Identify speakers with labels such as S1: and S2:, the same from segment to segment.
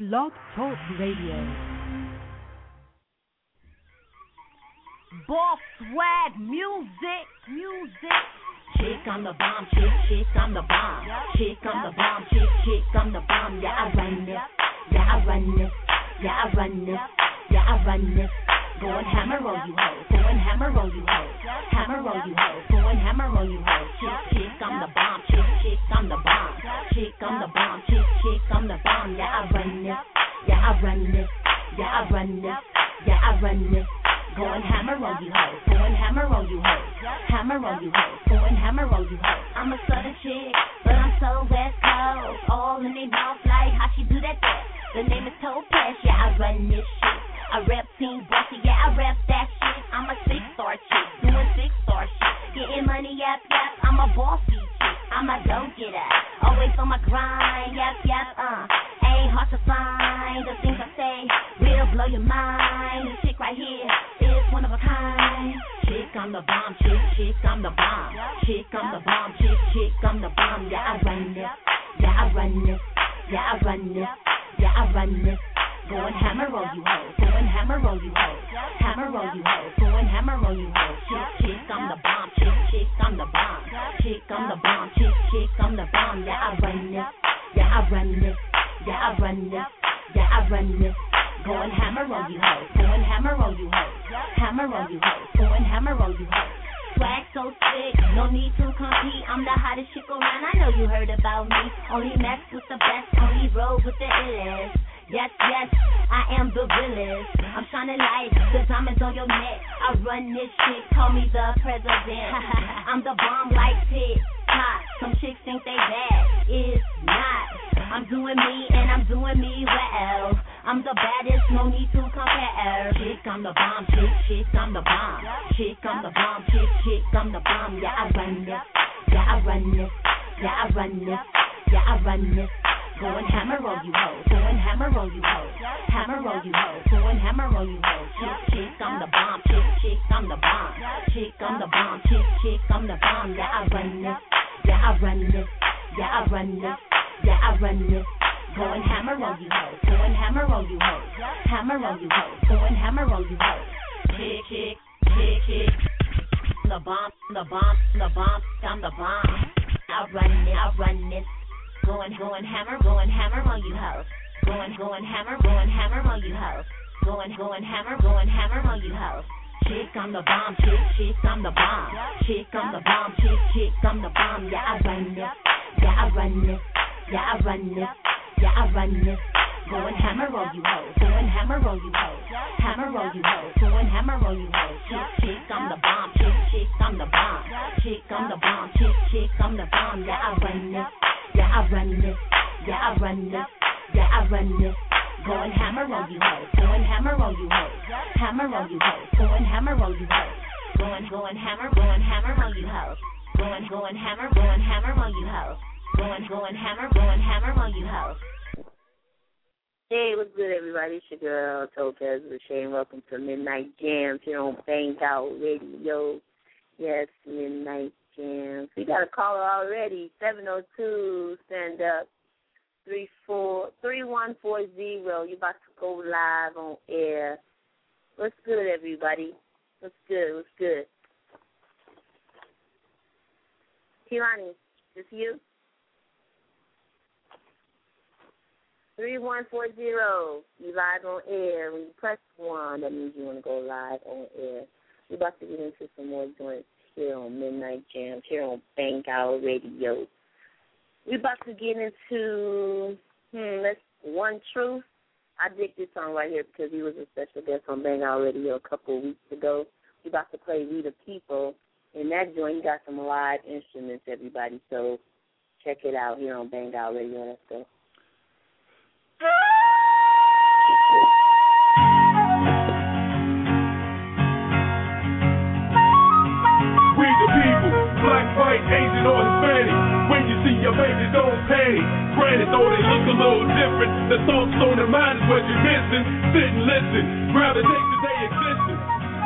S1: Blog Talk Radio.
S2: Boss swag, music.
S3: Chick, I'm the bomb, chick, I'm the bomb. Chick, I'm the bomb, chick, I'm the bomb. Yeah, I run this. Go and hammer on you hoes. Going hammer on you hoes. Going hammer on you hoes. Chick, I'm the bomb. Chick, I'm the bomb. Chick, I'm the bomb. Chick, I'm the bomb. Yeah, I run this. Go and hammer on you hoes. Going hammer on you hoes. Going hammer on you hoes. I'm a southern chick, but I'm so West Coast. All in their mouth like how she do that. The name is Topaz. Yeah, I run this shit. I rep Team Bossy, yeah, I rep that shit. I'm a 6-star chick, doing 6-star shit. Getting money, yep, I'm a bossy chick. I'm a go-getter, always on my grind, yep, ain't hard to find. The things I say will blow your mind. This chick right here is one of a kind. Chick, I'm the bomb, chick, I'm the bomb. Chick, I'm the bomb, chick, I'm the bomb. Yeah, I run this. Go and hammer on you hoes. Going hammer on you hoes. Going hammer on you hoes. Chick, I'm the bomb. Chick, I'm the bomb. Chick, I'm the bomb. Chick, I'm the bomb. Yeah, I run this. Go and hammer on you hoes. Going hammer on you hoes. Going hammer on you hoes. Swag so sick, no need to compete. I'm the hottest chick around. I know you heard about me. Only mess with the best, only roll with the illest. Yes, I am the realest. I'm shining like the diamonds on your neck. I run this shit, call me the president. I'm the bomb like TikTok. Some chicks think they bad, it's not. I'm doing me and I'm doing me well. I'm the baddest, no need to compare. Chick, I'm the bomb, chick, I'm the bomb. Chick, I'm the bomb, chick, I'm the bomb. Yeah, I run this. Go and hammer on you hoes. Going hammer on you hoes. Going hammer on you hoes. Chick, I'm the bomb. Chick, I'm the bomb. Chick, I'm the bomb. Chick, I'm the bomb. Yeah, I run this. Go and hammer on you hoes. Going hammer on you hoes. Going hammer on you hoes. Chick. The bomb. I'm the bomb. I run this. Going hammer on you hoes. Going hammer on you hoes. Going hammer on you hoes. Chick, I'm the bomb. Chick, I'm the bomb. Chick, I'm the bomb. Chick, I'm the bomb. Yeah, I run this. Going hammer on you hoes. Going hammer on you hoes. Going hammer on you hoes. Chick, I'm the bomb. Chick, I'm the bomb. Chick, I'm the bomb. Chick, I'm the bomb. Yeah, I run this. Go and hammer on you hoes. Going hammer on you hoes. Going hammer on you hoes. Going hammer on you hoes. Going hammer on you hoes. Going hammer on you hoes.
S4: Hey, what's good, everybody? It's your girl, Topaz Rashay. Welcome to Midnight Jams here on Bang Out Radio. Yes, Midnight Jams. We got a caller already, 702, stand up, 3140. You're about to go live on air. What's good, everybody? What's good? Kilani, this you? 3140, you live on air. When you press 1, that means you want to go live on air. We're about to get into some more joints here on Midnight Jams, here on Bang Out Radio. We're about to get into, One Truth. I dig this song right here because he was a special guest on Bang Out Radio a couple of weeks ago. We're about to play We the People. In that joint, you got some live instruments, everybody, so check it out here on Bang Out Radio. Let's go.
S5: We the people, black, white, Asian, or Hispanic. When you see your baby, don't panic. Granted, though they look a little different, the thoughts on their mind is what you're missing. Sit and listen, gravitate to their existence.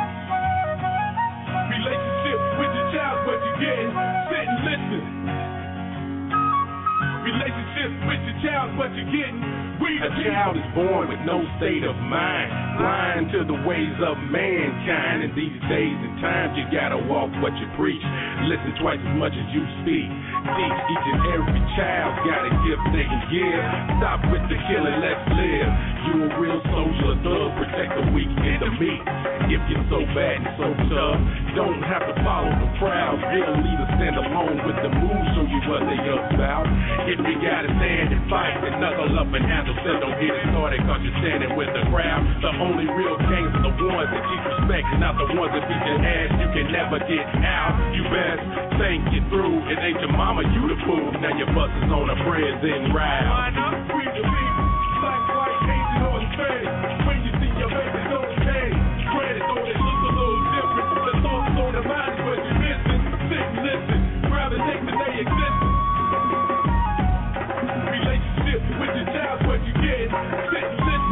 S5: Relationship with your child, what you're getting. Sit and listen. Relationship Relationships with your child, what you're getting. A child is born with no state of mind, blind to the ways of mankind. In these days and times, you gotta walk what you preach. Listen twice as much as you speak. Teach each and every child got a gift they can give. Stop with the killing, let's live. You a real soldier, a thug, protect the weak and the meek. If you're so bad and so tough, don't have to follow the crowd. Real leaders stand alone with the moves, show you what they about. If you gotta stand and fight, then knuckle up and handle. Said don't get it started, cause you're standing with the crowd. The only real gangs are the ones that teach respect, not the ones that beat your ass. You can never get out. You best think it through. It ain't your mama, you the fool. Now your bus is on a prison route. Free the people, black, white, Asian, or Hispanic. When you see your baby, don't panic. Granted, though they look a little different, the thoughts on their mind is what you're missing. Sit and listen, gravitate to their existence. Relationship with your child, what you get. Sit and listen.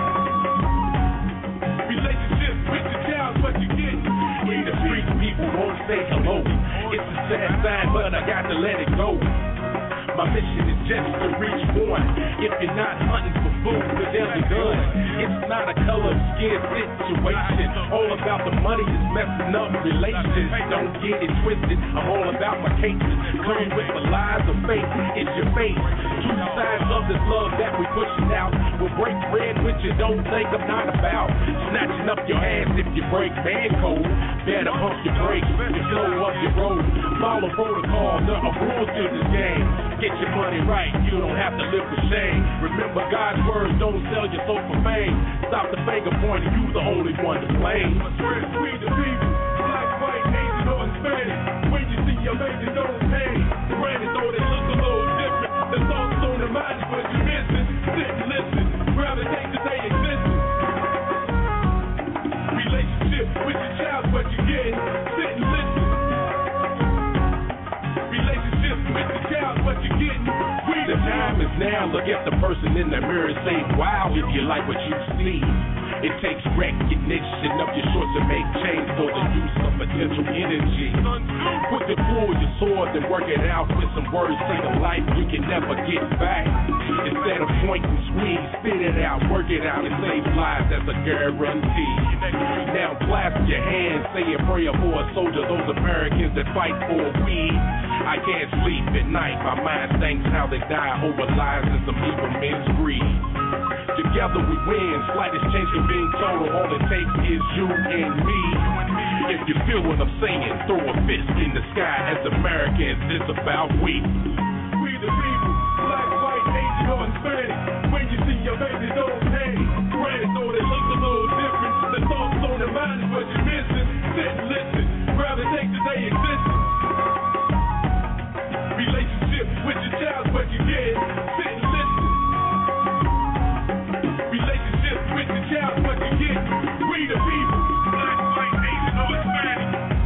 S5: Relationship with your child, what you get. We the street people won't say hello. It's a sad sign, but I got to let it go. My mission is just to reach one. If you're not hunting for food with every gun, it's not a color of skin situation. All about the money is messing up relations. Don't get it twisted. I'm all about my cases. Come with the lies of faith. It's your face. Two sides of this love that we pushing out. We'll break bread with you. Don't think I'm not about snatching up your ass if you break man code. Better pump your brakes and slow up your road. Follow protocol. There are rules to this game. Get your money right, you don't have to live with shame. Remember God's words, don't sell your soul for fame. Stop the finger pointing, you the only one to blame. We the people, black, white, Asian, or Hispanic. When you see your baby, don't panic. Granted, though they look a little different, the thoughts on their mind is what you're missing. Sit and listen, gravitate to their existence. Relationship with your child, what you get. Sit and listen. Relationship with your child, what you getting. The time is now. Look at the person in the mirror and say, wow, if you like what you see. It takes recognition of your shorts to make change for the use of potential energy. Quick to pull your sword and work it out with some words. Take a life you can never get back. Instead of point and squeeze, spit it out, work it out, and save lives. That's a guarantee. Now clasp your hands, say a prayer for a soldier, those Americans that fight for weed. I can't sleep at night, my mind thinks how they die over lies and some evil men's greed. Together we win, slightest change can be total, all it takes is you and me. If you feel what I'm saying, throw a fist in the sky. As Americans, it's about we. We the people, black, white, Asian, or Hispanic. When you see your baby, don't panic. Granted, though they look a little different, the thoughts on their mind is what you're missing. Sit and listen, gravitate to their existence. Relationship with your child, what you get. Sit and listen. Relationship with your child, what you get. We the people, black, white, Asian, or Hispanic.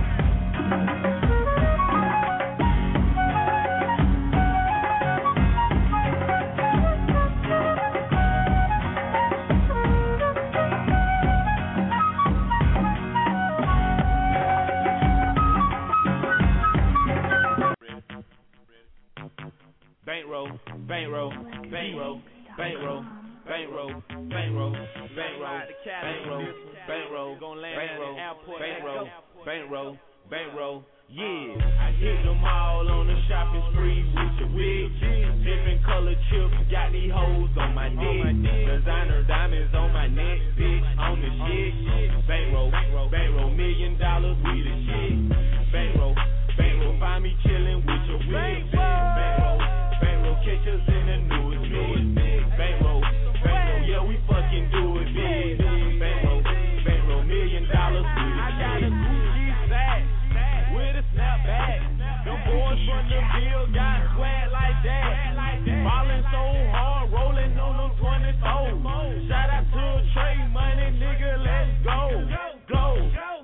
S1: Bankroll, bankroll, bankroll, bankroll, bankroll, bankroll, bankroll, bankroll, gon' land at the airport, bankroll, bankroll, yeah. I hit them all on the shopping spree with your wig. Different color chips, got these hoes on my neck. Designer diamonds on my neck, bitch, on the shit. Bankroll, bankroll, $1 million, we the shit. Bankroll, bankroll, find me chillin' with your wig. Bankroll, bankroll, catch us in the newest big. Bankroll, bankroll, yeah, we fucking do it big. Bankroll, bankroll, $1 million, we the shit. I got a Gucci sack with a snapback. Them boys from the bill got swag like that. Ballin' so hard, rollin' on them 24. Shout out to Trey Money, nigga, let's go. Go.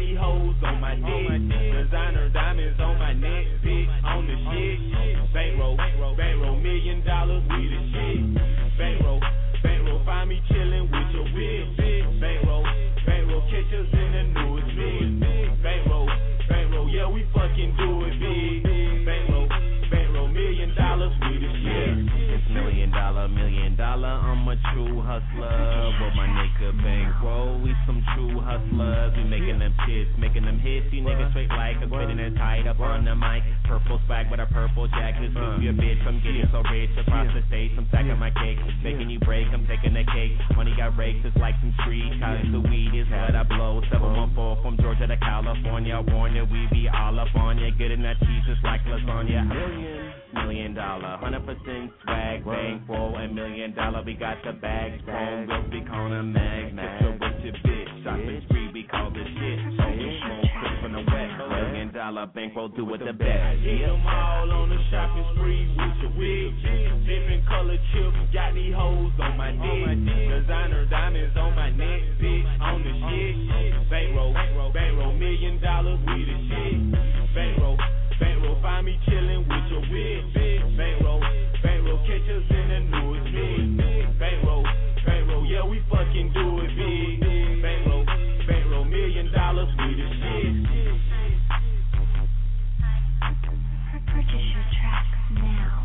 S1: these hoes on my dick. Designer diamonds on my neck, bitch, on the shit. Bankroll, bankroll, $1 million, we the shit. Bankroll, bankroll, find me chillin' with your bitch. Bankroll, bankroll, catch us in the newest bitch. Bankroll, bankroll, yeah, we fucking do it big. Bankroll, bankroll, $1 million, we the shit.
S6: It's $1 million, I'm a true hustler. With my nigga Bankroll, we some true hustlers. We making them shits, making them hits. You niggas straight like I'm spitting and tied up on the mic. Purple swag with a purple jacket. Scoop your bitch, I'm getting so rich. Across the stage, I'm stacking my cake. Making you break, I'm taking the cake. Money got raked, it's like some street. College the weed is what I blow. 714 from Georgia to California. Warn you, we be all up on ya. Getting that cheese just like lasagna. $1 million, 100% swag. Bankroll, $1 million. We got the bags. Phone girls, we call them mag. Picture with your bitch. Shopping spree, we call this shit. So we smoke quick from the wet. $1 million bankroll, do it the best.
S1: Hit them all on the shopping spree with your wig. Different color chips, got these hoes on my dick. Designer diamonds on my neck, bitch, on the shit. Bankroll, bankroll, $1 million, we the shit. Bankroll, bankroll, find me chillin' with your wig. Bankroll, bankroll, catch us in the newest bitch. Bankroll, bankroll, yeah, we fucking do it big. Bankroll, bankroll, $1 million, we the shit.
S3: Purchase your track now.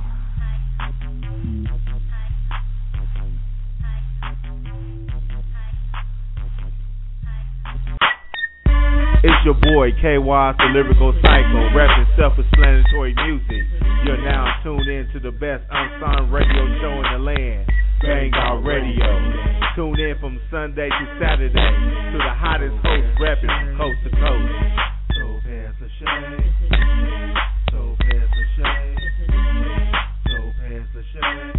S7: It's your boy KY, the lyrical psycho, rapping self-explanatory music. You're now tuned in to the best unsung radio show in the land, Bang Out Radio. Tune in from Sunday to Saturday to the hottest host rapping from coast to coast. So pass the shade, so pass the shade, so pass the shade.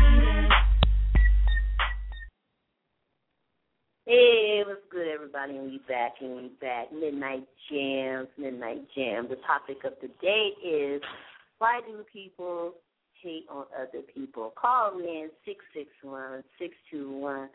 S4: Hey, what's good, everybody? And we back. Midnight Jams. The topic of the day is, why do people hate on other people? Call in 661-621-7559.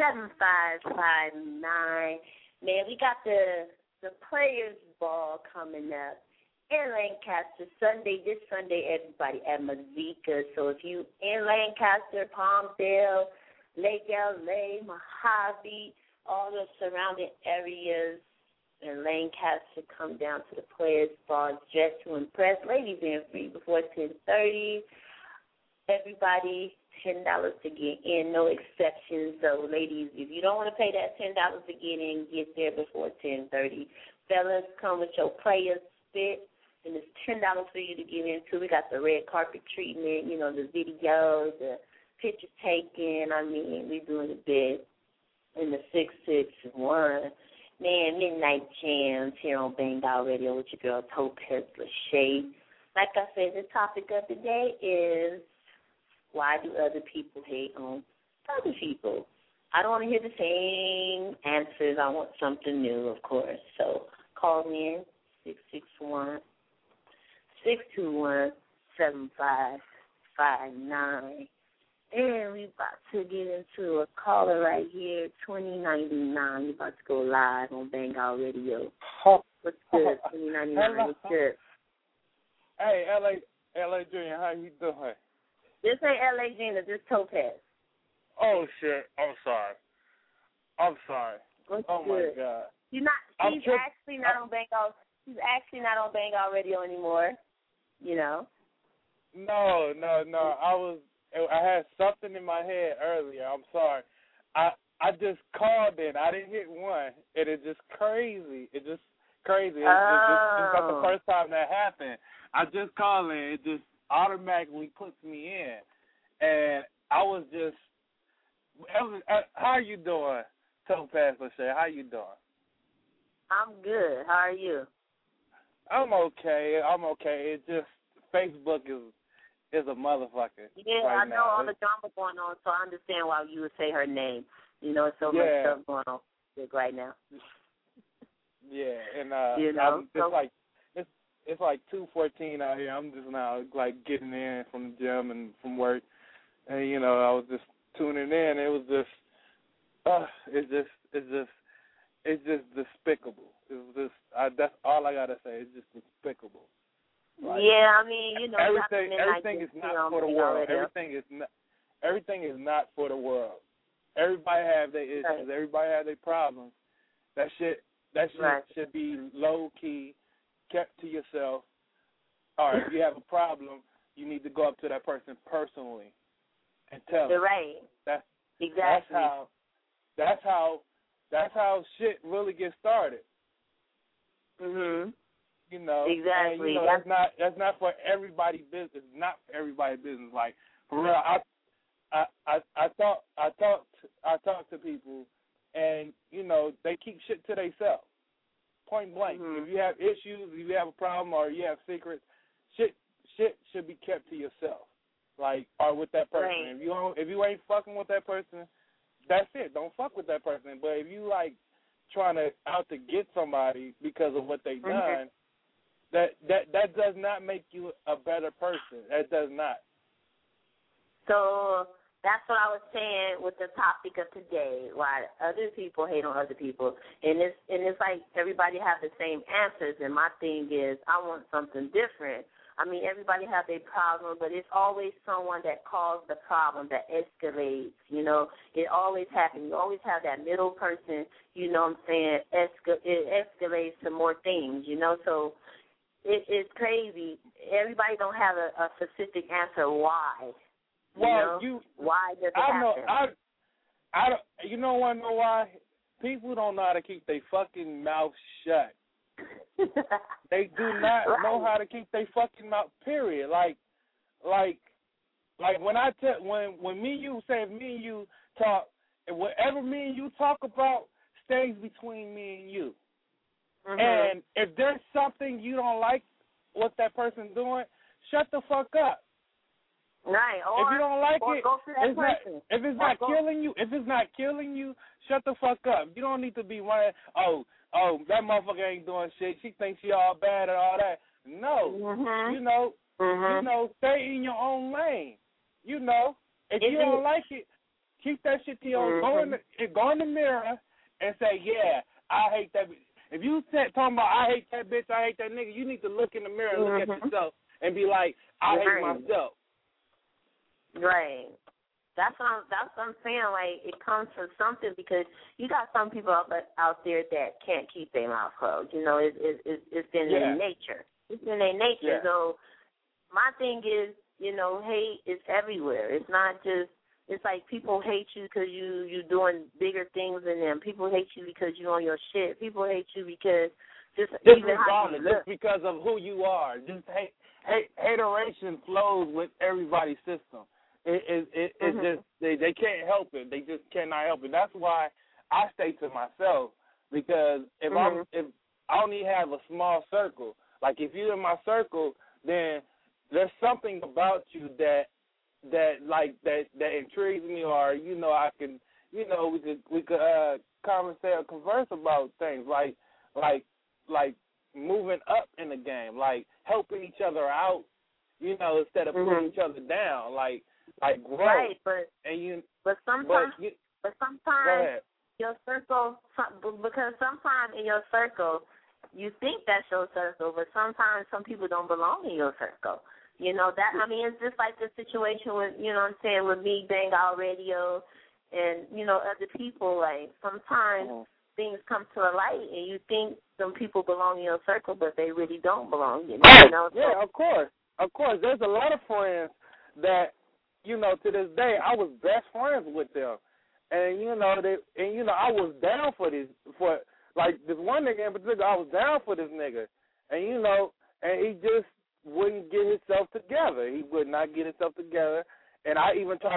S4: Man, we got the Players Ball coming up in Lancaster this Sunday, everybody at Mazika. So if you in Lancaster, Palmdale, Lake LA, Mojave, all the surrounding areas in Lancaster, come down to the Players Ball, dress to impress. Ladies in free before 10:30. Everybody, $10 to get in, no exceptions. So, ladies, if you don't want to pay that $10 to get in, get there before 10:30. Fellas, come with your player spit, and it's $10 for you to get in, too. We got the red carpet treatment, the videos, the picture taken. I mean, we're doing a bit in the 661. Man, Midnight Jams here on Bang Out Radio with your girl Topaz Lachey. Like I said, the topic of the day is, why do other people hate on other people? I don't want to hear the same answers. I want something new, of course. So call in 661-621-7559. And we about to get into a caller right here, 2099. We about to go live on Bang Out Radio. What's good, 2099? What's good?
S8: Hey, LA Junior, how you doing?
S4: This ain't LA Gina, this Topaz.
S8: Oh shit, I'm sorry.
S4: What's
S8: oh
S4: good?
S8: My God.
S4: She's actually not on Bang Out. She's actually not on Bang Out Radio anymore.
S8: No. I had something in my head earlier. I'm sorry. I just called in. I didn't hit one, and it's just crazy. It's not the first time that happened. I just called in. It just automatically puts me in, and I was just. How you doing, Topaz Lachey? How you doing?
S4: I'm good. How are you?
S8: I'm okay. It's just Facebook is a motherfucker.
S4: Yeah,
S8: right
S4: I know
S8: now.
S4: all the drama going on, so I understand why you would say her name. It's so much stuff going on right now.
S8: Yeah, and it's like 2:14 out here. I'm just now like getting in from the gym and from work, and I was just tuning in. It was just, it's just despicable. It's just that's all I gotta say. It's just despicable. Like,
S4: yeah, I mean, you know,
S8: everything is not for the world. Everything is not for the world. Everybody have their issues. Right. Everybody have their problems. That shit right. should be low key, kept to yourself. Or if you have a problem, you need to go up to that person personally and tell them.
S4: Right. Exactly.
S8: That's how shit really gets started.
S4: Mhm.
S8: You know,
S4: exactly.
S8: And, you know, that's not for everybody's business. It's not for everybody's business. Like, for real, I talk to people, and you know, they keep shit to themselves. Point blank.
S4: Mm-hmm.
S8: If you have issues, if you have a problem, or you have secrets, shit should be kept to yourself. Like, or with that person. Right. If you ain't fucking with that person, that's it. Don't fuck with that person. But if you like trying to out to get somebody because of what they done, that does not make you a better person. That does not.
S4: So that's what I was saying with the topic of today. Why other people hate on other people, and it's like everybody have the same answers. And my thing is, I want something different. I mean, everybody has their problem, but it's always someone that caused the problem that escalates. You know, it always happens. You always have that middle person. You know what I'm saying? It escalates to more things. You know, so. It's crazy. Everybody don't have a specific answer why. Why does it happen?
S8: I don't. You know why? People don't know how to keep their fucking mouth shut. They do not know how to keep their fucking mouth. Period. Like when when me and you say if me and you talk, and whatever me and you talk about stays between me and you. Mm-hmm. And if there's something you don't like what that person's doing, shut the fuck up.
S4: Right. Or,
S8: if you don't like it,
S4: go to that person.
S8: If it's not killing you, shut the fuck up. You don't need to be running, oh, that motherfucker ain't doing shit. She thinks she all bad and all that. No. Mm-hmm. You know, stay in your own lane. You know, if you don't like it, keep that shit to your own. Go in the mirror and say, yeah, I hate that. If you talking about I hate that bitch, I hate that nigga, you need to look in the mirror and look at yourself and be like, I hate myself.
S4: Right. That's what I'm saying. Like, it comes from something because you got some people out there that can't keep their mouth closed. You know, it's in their nature. It's in their nature.
S8: Yeah.
S4: So my thing is, you know, hate is everywhere. It's not just. It's like people hate you because you doing bigger things than them. People hate you because you on your shit. People hate you because just
S8: because of who you are. Just hateration flows with everybody's system. It's just they can't help it. They just cannot help it. That's why I stay to myself, because if I only have a small circle, like if you're in my circle, then there's something about you that intrigues me, or you know, I can, you know, we could conversate or converse about things like moving up in the game, like helping each other out, you know, instead of putting each other down, like grow.
S4: Right, but sometimes your circle, because sometimes in your circle you think that's your circle, but sometimes some people don't belong in your circle. You know, that, I mean, it's just like the situation with, you know what I'm saying, with me, Bang Out Radio, and, you know, other people. Like, sometimes things come to a light, and you think some people belong in your circle, but they really don't belong. You know?
S8: Yeah, of course. Of course. There's a lot of friends that, you know, to this day, I was best friends with them. And, you know, I was down for this, like, this one nigga in particular, I was down for this nigga. And, you know, and he just wouldn't get himself together. He would not get himself together. And I even try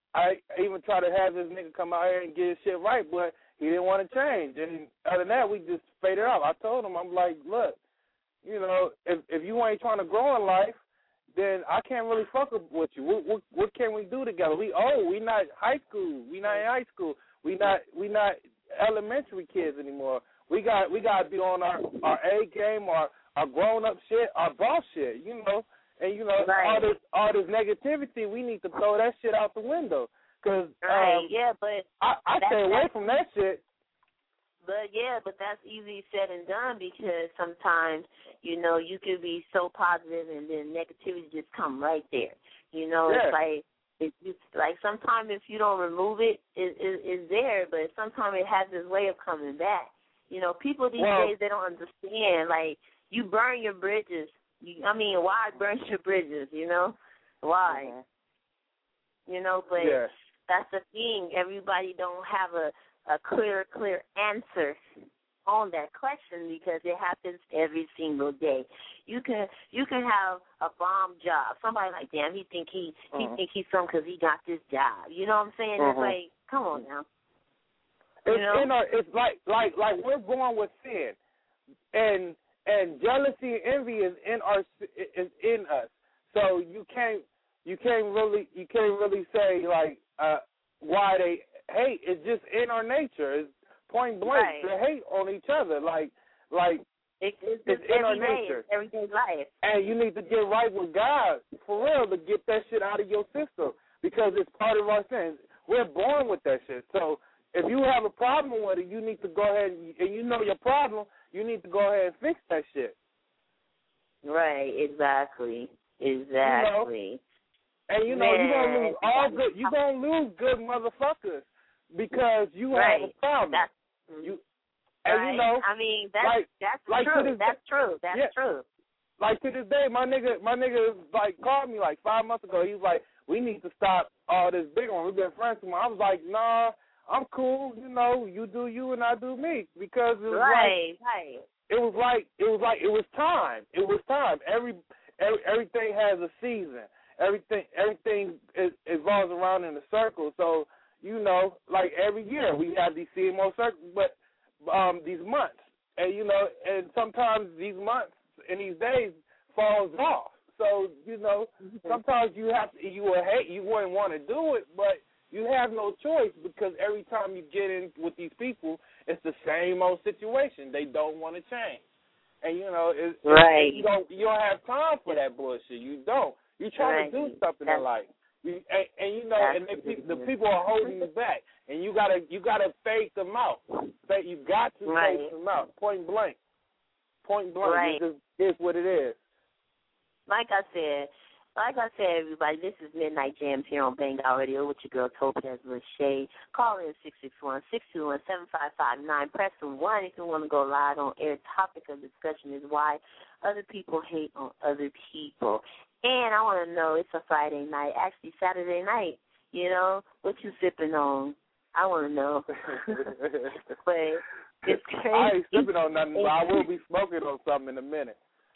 S8: to have this nigga come out here and get his shit right, but he didn't want to change. And other than that, we just faded out. I told him, I'm like, look, you know, if you ain't trying to grow in life, then I can't really fuck with you. What can we do together? We not high school. We not in high school. We not elementary kids anymore. We got to be on our A game, our grown up shit, our boss shit, you know, and you know all this negativity, we need to throw that shit out the window, cause
S4: but
S8: I stay away from that shit.
S4: But that's easy said and done because sometimes, you know, you could be so positive and then negativity just come right there. You know, it's like sometimes if you don't remove it, it's there, but sometimes it has this way of coming back. You know, people these days, they don't understand. Like, you burn your bridges. Why burn your bridges, you know? Why? Mm-hmm. You know, but that's the thing. Everybody don't have a clear answer on that question because it happens every single day. You can have a bomb job. Somebody like, damn, he think he's something because he got this job. You know what I'm saying? It's like, come on now.
S8: It's like we're born with sin, and jealousy and envy is in us. So you can't really say like why they hate. It's just in our nature. It's point blank to hate on each other. Like it's in our nature.
S4: It's everyday life.
S8: And you need to get right with God for real to get that shit out of your system because it's part of our sins. We're born with that shit. So if you have a problem with it, you need to go ahead and you know your problem. You need to go ahead and fix that shit.
S4: Right, exactly.
S8: You know? And you know, you're gonna lose all good. You're gonna lose good motherfuckers because you have a problem. You know,
S4: I mean, that's true. That's true. That's true.
S8: Like to this day, my nigga like called me like 5 months ago. He was like, "We need to stop all this big one. We've been friends for months." I was like, "Nah, I'm cool. You know, you do you and I do me." Because it was it was time. It was time. Everything has a season. Everything evolves around in a circle. So, you know, like every year we have these CMO circles, but these months. And, you know, and sometimes these months and these days falls off. So, you know, sometimes you wouldn't want to do it, but you have no choice because every time you get in with these people, it's the same old situation. They don't want to change. And, you know, you don't have time for that bullshit. You don't. You're trying to do something in life. The people are holding you back. And you gotta fake them out. You got to fake them out. Point blank.
S4: Right.
S8: It just is what it is.
S4: Like I said, everybody, this is Midnight Jams here on Bang Out Radio with your girl Topaz Lachey. Call in 661-621-7559. Press 1 if you want to go live on air. Topic of discussion is why other people hate on other people. And I want to know, it's a Friday night, actually Saturday night, you know, what you sipping on? I want to know. But it's crazy.
S8: I ain't sipping on nothing, but I will be smoking on something in a minute.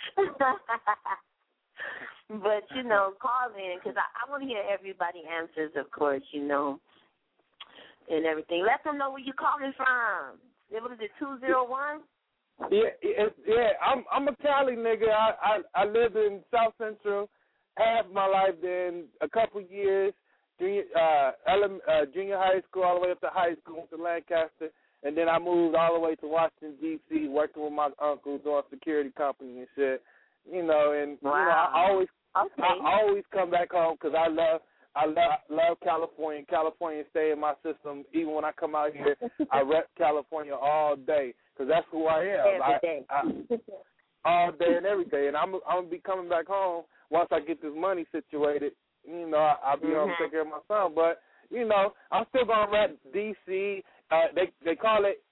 S4: But, you know, call in because I want to hear everybody answers, of course, you know, and everything. Let them know where you're calling from. What is it, 201?
S8: Yeah. I'm a Cali nigga. I lived in South Central half my life, then a couple years, junior high school all the way up to high school, went to Lancaster, and then I moved all the way to Washington, D.C., working with my uncle doing security company and shit. You know, and you know, I always come back home because I love California. California stay in my system. Even when I come out here, I rep California all day because that's who I am. All day and every day. And I'm gonna be coming back home once I get this money situated. You know, I'll be home to take care of my son. But you know, I'm still gonna rep DC. They call it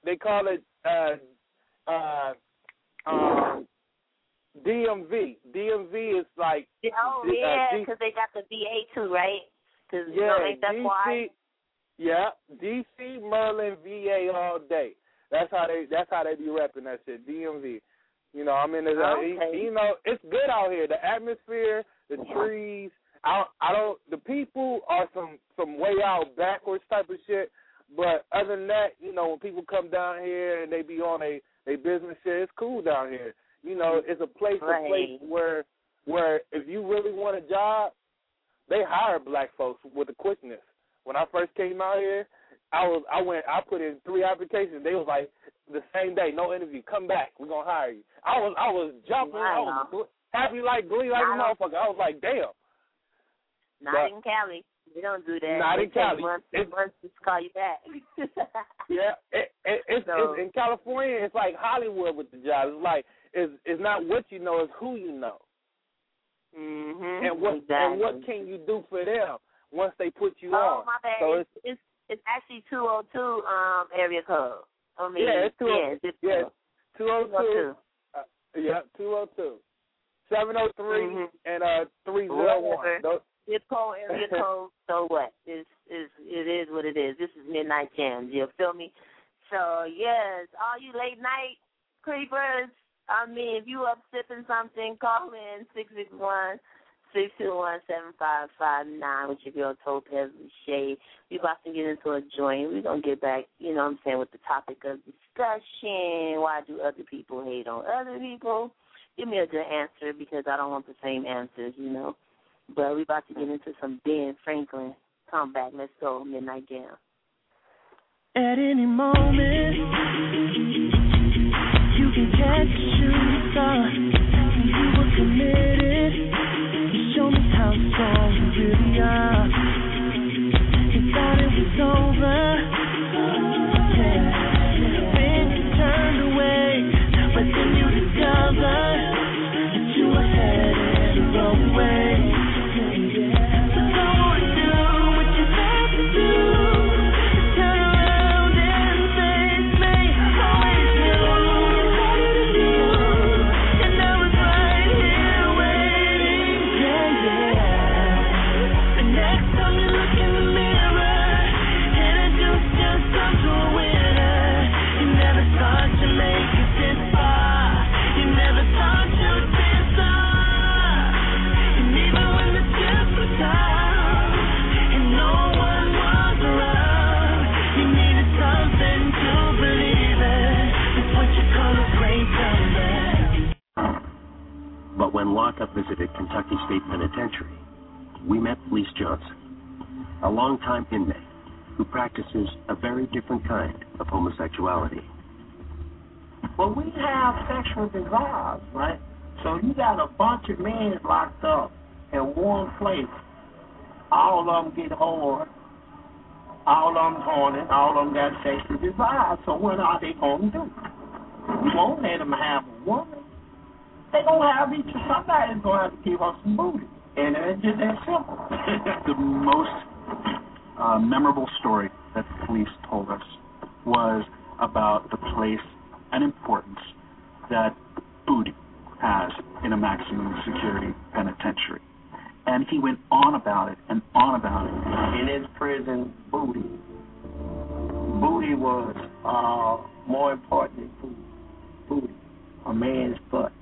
S8: DMV. DMV is like
S4: because they got the VA too, right? Cause, you know, that's DC, why.
S8: Yeah, DC, Maryland, VA all day. That's how they be repping that shit. DMV. You know, I'm in the. You know, it's good out here. The atmosphere, the trees. The people are some way out backwards type of shit. But other than that, you know, when people come down here and they be on a business shit, it's cool down here. You know, it's a place where if you really want a job, they hire black folks with a quickness. When I first came out here, I put in 3 applications. They was like the same day, no interview, come back, we're gonna hire you. I was jumping, I was happy like glee like a motherfucker. I was like, damn.
S4: Not in Cali. We don't do that.
S8: Not in Cali.
S4: Months to call you back.
S8: Yeah, It's in California. It's like Hollywood with the jobs. It's like it's not what you know, it's who you know.
S4: Mm-hmm.
S8: And what can you do for them once they put you on?
S4: Oh, my bad.
S8: So
S4: it's actually 202 area code. I mean,
S8: it's 202. 202. 202. 703 and 301.
S4: Zip code, area code. So what? It is what it is. This is Midnight Jams. You feel me? So yes, all you late night creepers. I mean, if you up sipping something, call in 661-621-7559 with your girl Topaz Shade. We about to get into a joint. We're going to get back, you know what I'm saying, with the topic of discussion. Why do other people hate on other people? Give me a good answer because I don't want the same answers, you know. But we about to get into some Ben Franklin. Come back. Let's go. Midnight Jam.
S9: At any moment, you can catch a shooting star. You were committed. You show me how strong you really are. You thought it was over. Yeah. Then you turned away, but then you discovered that you were headed the wrong way. So don't do what you have to do. Turn around and face me. Always knew and I was right here waiting. Yeah. The next time you look in the mirror, introduce yourself to a winner. You never thought you'd make it this far. You never thought you'd be star. And even when the chips were down and no one was around, you needed something to believe in. It's what you call a great comeback.
S10: But when Lockup visited Kentucky State Penitentiary, we met Fleece Johnson, a longtime inmate who practices a very different kind of homosexuality.
S11: Well, we have sexual desires, right? So you got a bunch of men locked up in one place. All of them get hard. All of them horny. All of them got sexual desires. So what are they going to do? You won't let them have a woman. They're going to have each other. Somebody's going to have to give us some booty. And it's just that simple.
S12: The most memorable story that the police told us was about the place and importance that booty has in a maximum security penitentiary. And he went on about it and on about it.
S11: In his prison, booty was more important than food. Booty, a man's butt.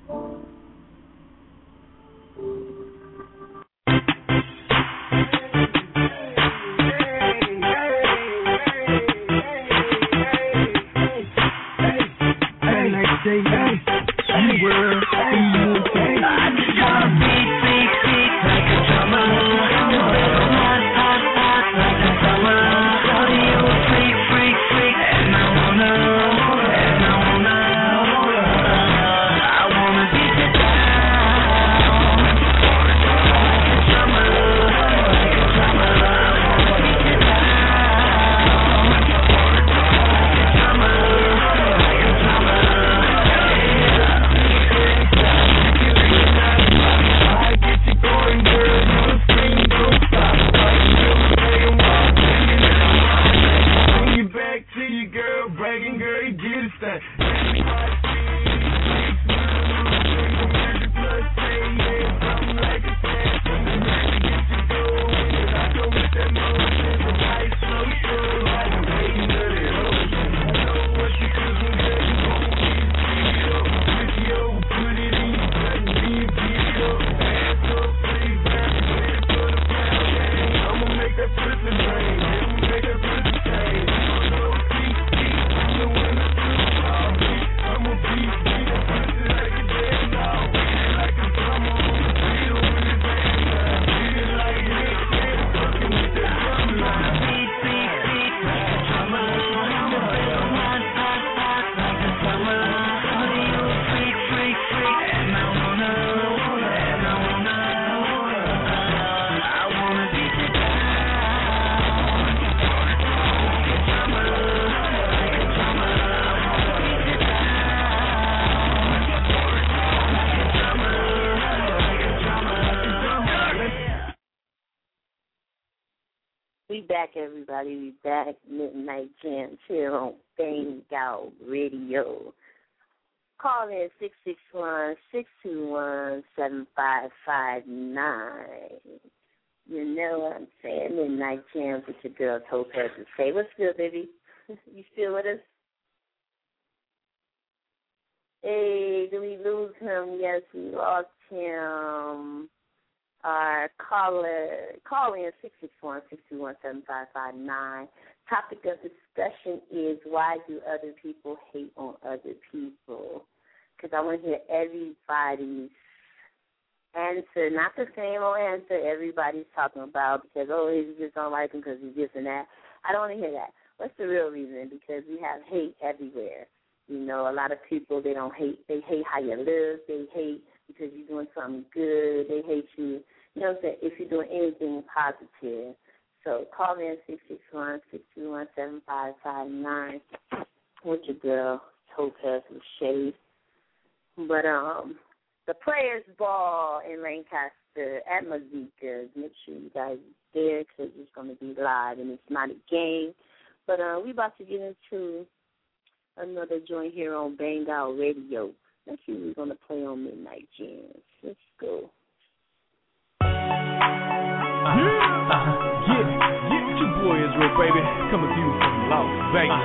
S4: back, everybody. We back. Midnight Jams here on Bang Out Radio. Call in 661-621-7559. You know what I'm saying? Midnight Jams with your girl Topaz and Say. What's good, baby? You still with us? Hey, did we lose him? Yes, we lost him. Our call in 661-621-7559. Topic of discussion is why do other people hate on other people? Because I want to hear everybody's answer, not the same old answer everybody's talking about because, oh, he just don't like him because he's this and that. I don't want to hear that. What's the real reason? Because we have hate everywhere. You know, a lot of people, they don't hate. They hate how you live. They hate because you're doing something good. They hate you, you know what I'm saying, if you're doing anything positive. So call me at 661-621-7559 with your girl, Topaz with Shade. But the Players Ball in Lancaster at Mazika, make sure you guys are there because it's going to be live and it's not a game. But we about to get into another joint here on Bang Out Radio. Let's see what we're going to play on Midnight Jams. Let's go.
S13: Yeah, it's your boy Israel, baby, coming to you from Las Vegas.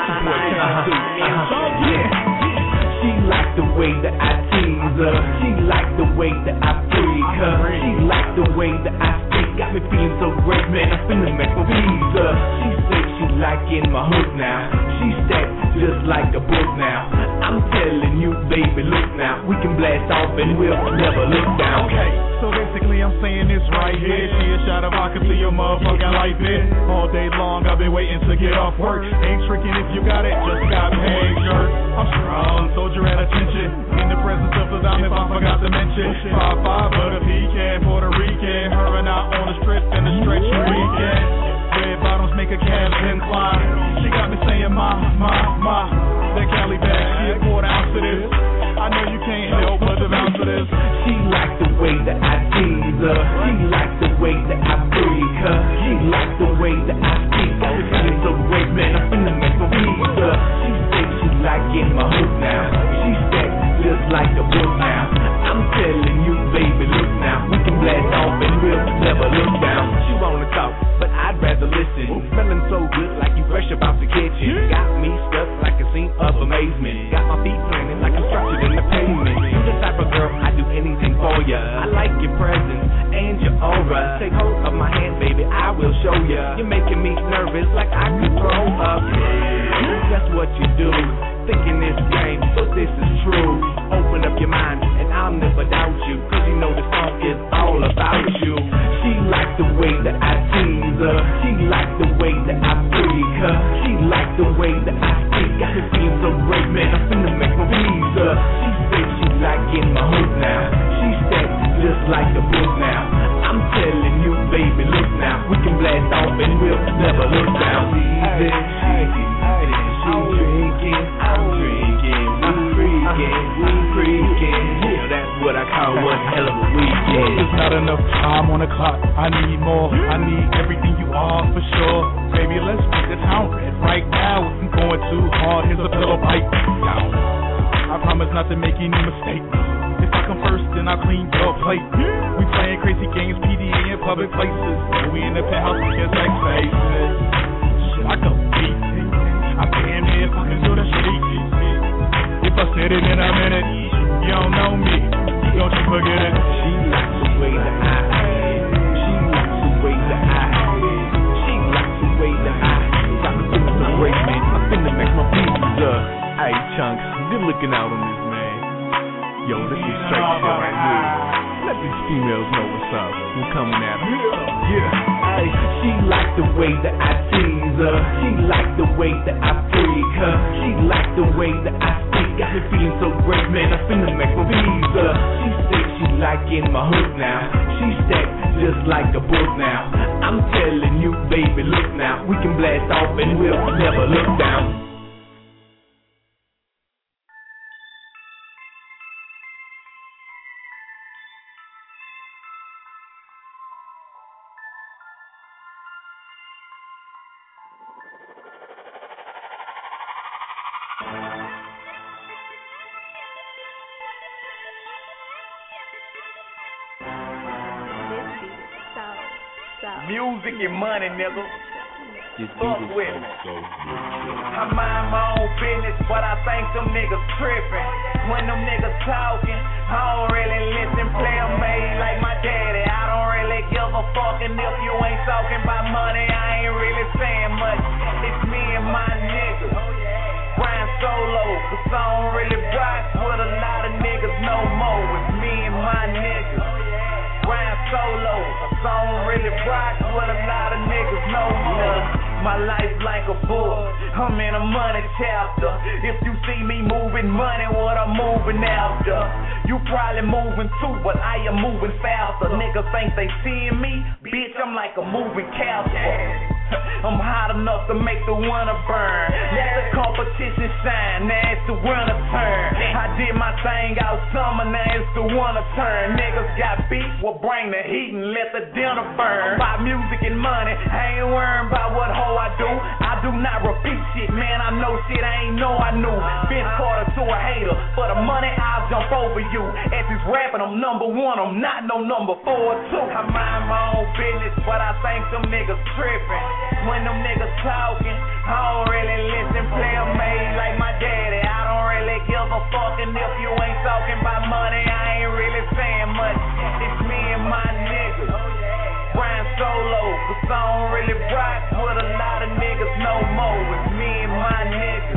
S13: She like the way that I tease her. She like the way that I freak her. She like the way that I speak. Got me feeling so great, man. I'm finna make her please her. She said she liking my hook now. She stacked just like a book now. I'm telling you, baby, look now. We can blast off and we'll never look down. Okay, so basically I'm saying this right here. She a shot of vodka to your motherfucking life, it. All day long I've been waiting to get off work. Ain't tricking if you got it, just got paid, shirt. I'm strong, soldier at attention. In the presence of the diamond, I forgot to mention 5'5", but a pecan, Puerto Rican. Her and I on a strip in the stretch weekend. Red bottoms make a calves incline. She got me saying, ma. That Cali bag, she a quarter ounce of this. I know you can't help but to bounce to this. She like the way that I tease her. She like the way that I freak her. She like the way that I speak. I was feeling so great, man. I'm finna make her please her. She said she liking my hook now. She stacked just like a book now. I'm telling you, baby, look now. We can blast off and we'll never look down. She wanna talk, but I'd rather listen. Smelling so good like you fresh about the kitchen. Got me stuck like a scene of amazement. Got my feet planted like I'm structured in the pavement. You the type of girl, I do anything for ya. I like your presence and your aura. Take hold of my hand, baby, I will show ya. You're making me nervous like I could throw up. That's what you do. Thinking this game, but this is true. Open up your mind, and I'll never doubt you. Cause you know the song is all about you. She like the way that I tease her. She like the way that I freak her. She like the way that I speak. Got me feeling so great, man. I'm finna make her please her. She said she liking my hook now. She stacked just like a book now. I'm telling you, baby, look now. We can blast off and we'll never look down. She drinking, I'm drinking, we freaking. Yeah, that's what I call one hell of a weekend. There's not enough time on the clock. I need more. I need everything you are for sure. Baby, let's make the town red right now. If I'm going too hard, here's a pillow pipe down. I promise not to make any mistakes. If I come first, then I'll clean your plate. We playing crazy games, PDA in public places. We in the penthouse with sex faces. Shit, I go deep. I damn near fucking to the street. If I said it in a minute, you don't know me. Don't you forget it. She likes the way that I act. She likes the way that I act. She likes the way that I act. Got me feeling so great, man. I'm finna make my pizza. Hey, Chunks, good looking out on this, man. Yo, this is straight shit right here. Let these females know what's up. We're coming at them. Yeah. Hey, she like the way that I tease her. She like the way that I freak her. She like the way that I speak. Got me feeling so great, man. I'm finna make her please her. She said she liking my hook now. She stacked just like a book now. I'm telling you, baby, look now. We can blast off and we'll never look down.
S14: music and money, nigga. Fuck with me. I mind my own business, but I think them niggas tripping. When them niggas talking, I don't really listen. Play a made like my daddy. I don't really give a fuck, and if you ain't talking about money, I ain't really saying much. It's me and my niggas. Grind solo, cause I don't really rock with a lot of niggas no more. It's me and my niggas. Grind solo, cause I don't really rock with a lot of niggas no more. My life like a book, I'm in a money chapter. If you see me moving money, what I'm moving after. You probably moving too, but I am moving faster. Niggas think they seeing me, bitch, I'm like a moving castle. I'm hot enough to make the winter burn. Let the competition shine, now it's the winter turn. I did my thing out summer, now it's the winter turn. Niggas got beef, well bring the heat and let the dinner burn. About music and money, I ain't worrying about what hoe I do. I do not repeat shit, man, I know shit I ain't know I knew. Vince Carter to a hater, for the money I'll jump over you. As he's rapping, I'm number one, I'm not no number 4 or 2. I mind my own business, but I think them niggas tripping. When them niggas talking, I don't really listen. Play a made like my daddy. I don't really give a fuck, and if you ain't talking about money, I ain't really saying much. It's me and my niggas. Grind solo, cause I don't really rock with a lot of niggas no more. It's me and my niggas.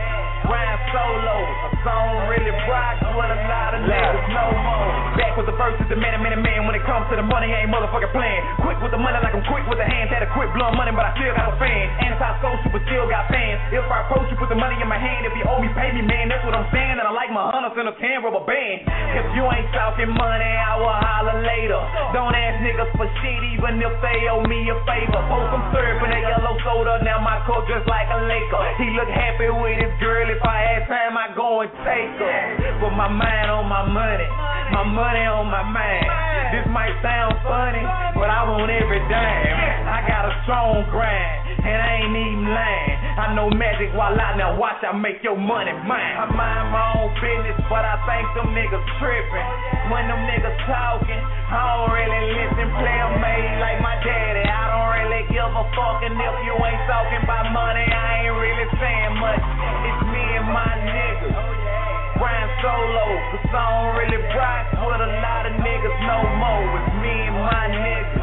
S14: Grind solo, cause I don't really rock with a lot of niggas no more. Back with the verses, the man. When it comes to the money, I ain't motherfucking playing. Quick with the money like I'm quick with the hands. Had to quit blowing money, but I still got a fan. Anti-social, but still got fans. If I approach you, put the money in my hand. If you owe me, pay me, man. That's what I'm saying. And I like my hunters in a 10 rubber band. If you ain't talking money, I will holler later. Don't ask niggas for shit, even if they owe me a favor. Post some syrup in that yellow soda. Now my coat just like a Laker. He look happy with his girl. If I had time, I go and take her. But my mind on my money. My money on my mind. This might sound funny, but I want every dime. I got a strong grind, and I ain't even lying. I know magic while out, now watch I make your money mine. I mind my own business, but I think them niggas tripping. When them niggas talking, I don't really listen. Play a made like my daddy. I don't really give a fuck, and if you ain't talking about money, I ain't really saying much. It's me and my niggas. Grind solo, cause I don't really rock with a lot of niggas no more. It's me and my niggas.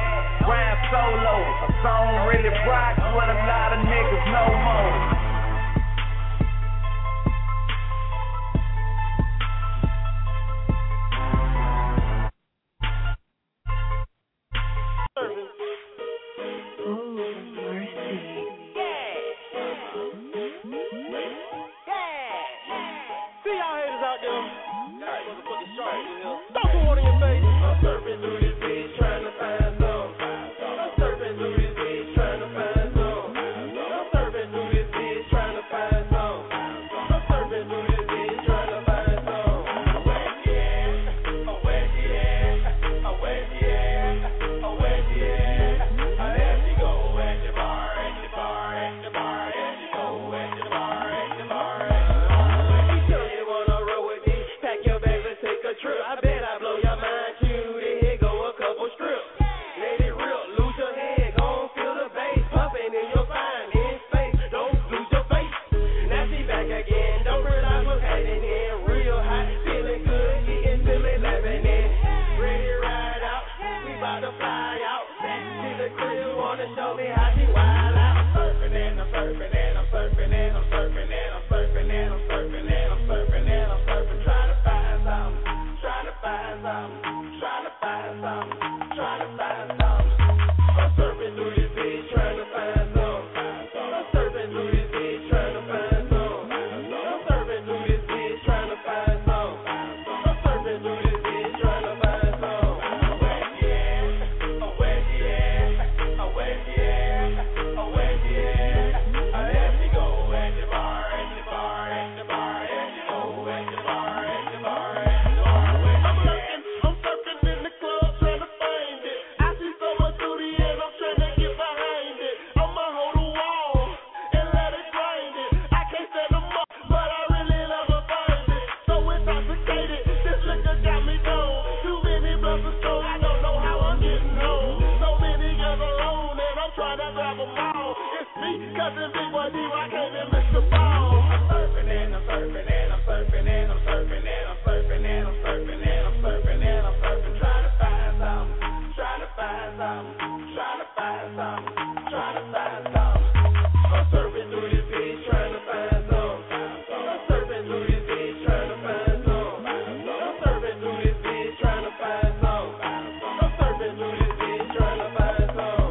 S14: Grind solo, cause I don't really rock with a lot of niggas no more.
S9: Don't put water in your face. I'm surfing through this bitch trying to find some. I'm surfing through this bitch trying to find some. I'm surfing through this bitch trying to find some. I'm surfing through this bitch trying to find some. Where she at? Oh, where she at? Oh, where she at? Oh, where she at? Oh, there she go at the bar, at the bar, at the bar. There she go at the bar, at the bar, at the bar. When she tell you wanna roll with me, pack your bags and take a trip. I bet I blow your mind, cute. Here go a couple strips. Let it rip, lose your head, gon' feel the bass pumping in your spine, in space. Don't lose your face. Now she back again. Don't realize what's happening. Real hot, feeling good, getting silly, laughing in. Ready to ride out, we bout to fly out. Back to the crib, wanna show me how she wild out. I'm surfing and I'm surfing and I'm surfing and I'm surfing and I'm surfing and I'm surfing and I'm surfing and I'm surfing, trying to find something. Trying to find something, trying to find something, trying to find something. I'm surfing through this bitch, trying to find something.
S15: Cousin Big Boy D-Rock came and missed the ball. I'm surfing and I'm surfing and I'm surfing and I'm surfing and I'm surfing and I'm surfing and I'm surfing and I'm surfing, trying to find something, trying to find something, trying to find something, trying to find something. I'm surfing through this bitch trying to find something. I'm surfing through this bitch trying to find something. I'm surfing through this bitch trying to find something. I'm surfing through this bitch trying to find something.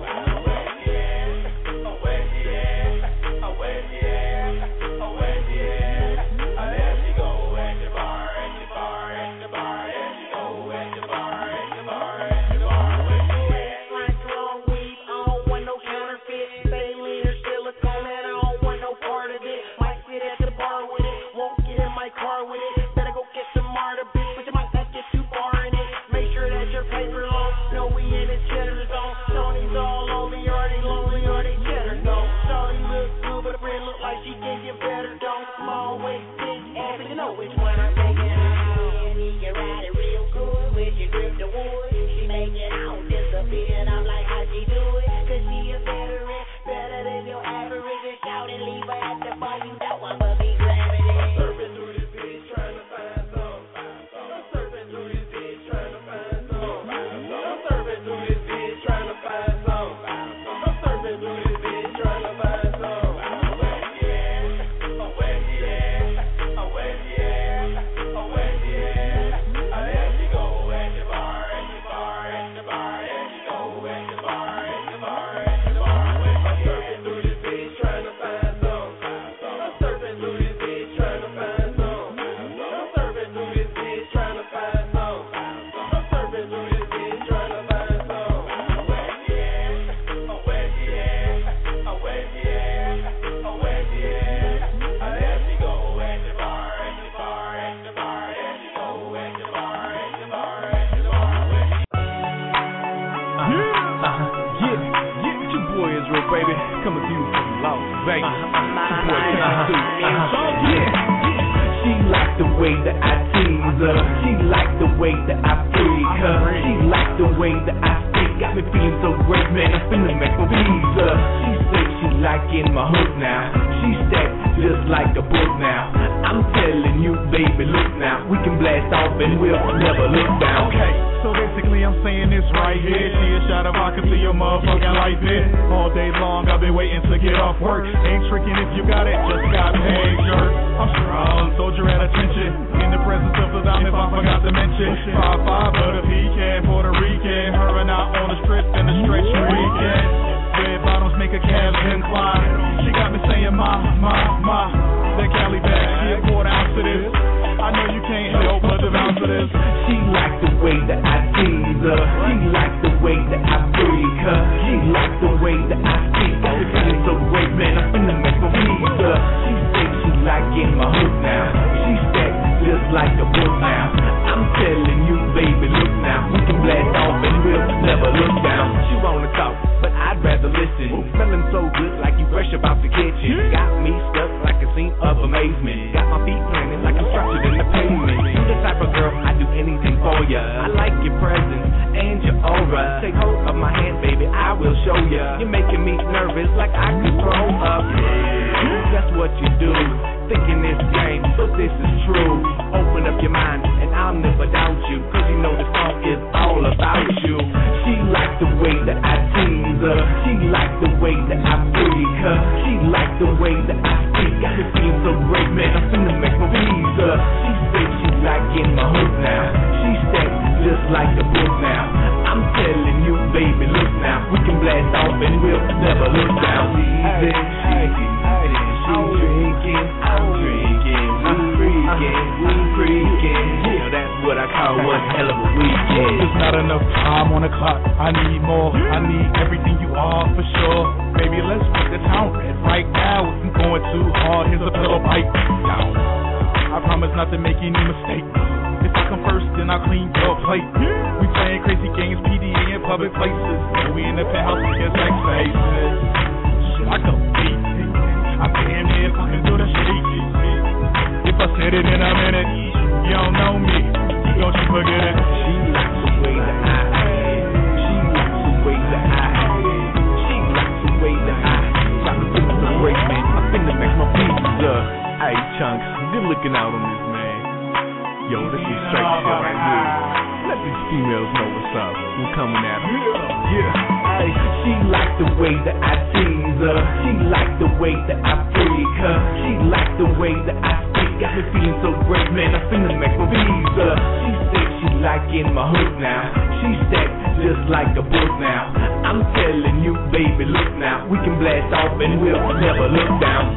S13: Chunks. Good looking out on this, man. Yo, this is straight shit right here. Let these females know what's up. We coming at them. Yeah. Ay, she like the way that I tease her. She like the way that I freak her. She like the way that I speak. Got me feeling so great, man. I finna make my visa. She said she liking my hook now. She stacked just like a book now. I'm telling you, baby, look now. We can blast off and we'll never look down.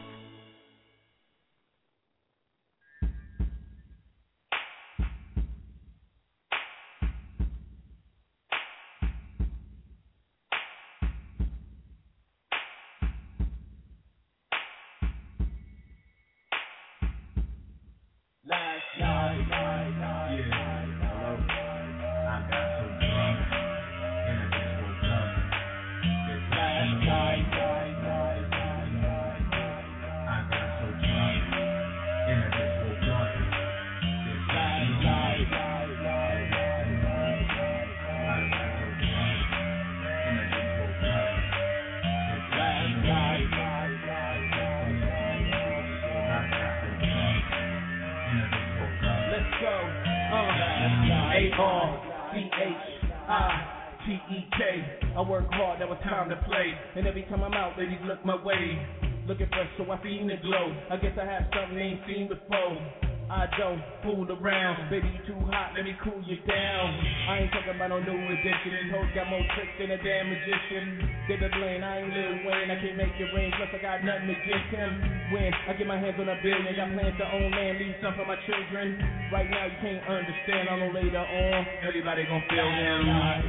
S16: I work hard, that was time to play. And every time I'm out, ladies look my way. Looking fresh, so I feel the glow. I guess I have something they ain't seen before. I don't fool around. Baby, you too hot, let me cool you down. I ain't talking about no new addiction. These hoes got more tricks than a damn magician. David Blaine, I ain't Lil Wayne. I can't make it rain, plus I got nothing against him. When I get my hands on a billion, got plans to own land, leave some for my children. Right now you can't understand, I know later on everybody gon' feel him.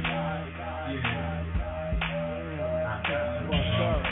S16: What's up?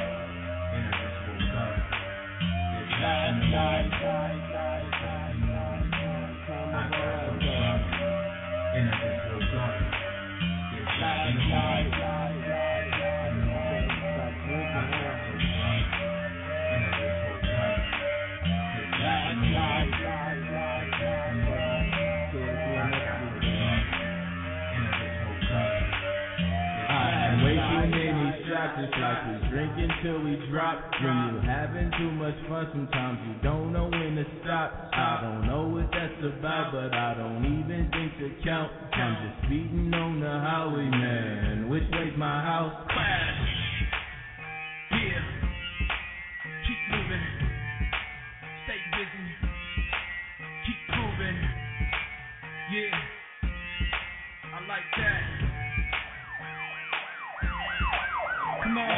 S13: Just like we drinking till we drop. When you having too much fun, sometimes you don't know when to stop. I don't know what that's about, but I don't even think to count. I'm just speeding on the highway, man. Which way's my house? Crash. Yeah. Keep moving. Stay busy. Keep proving. Yeah. I like that. Come on.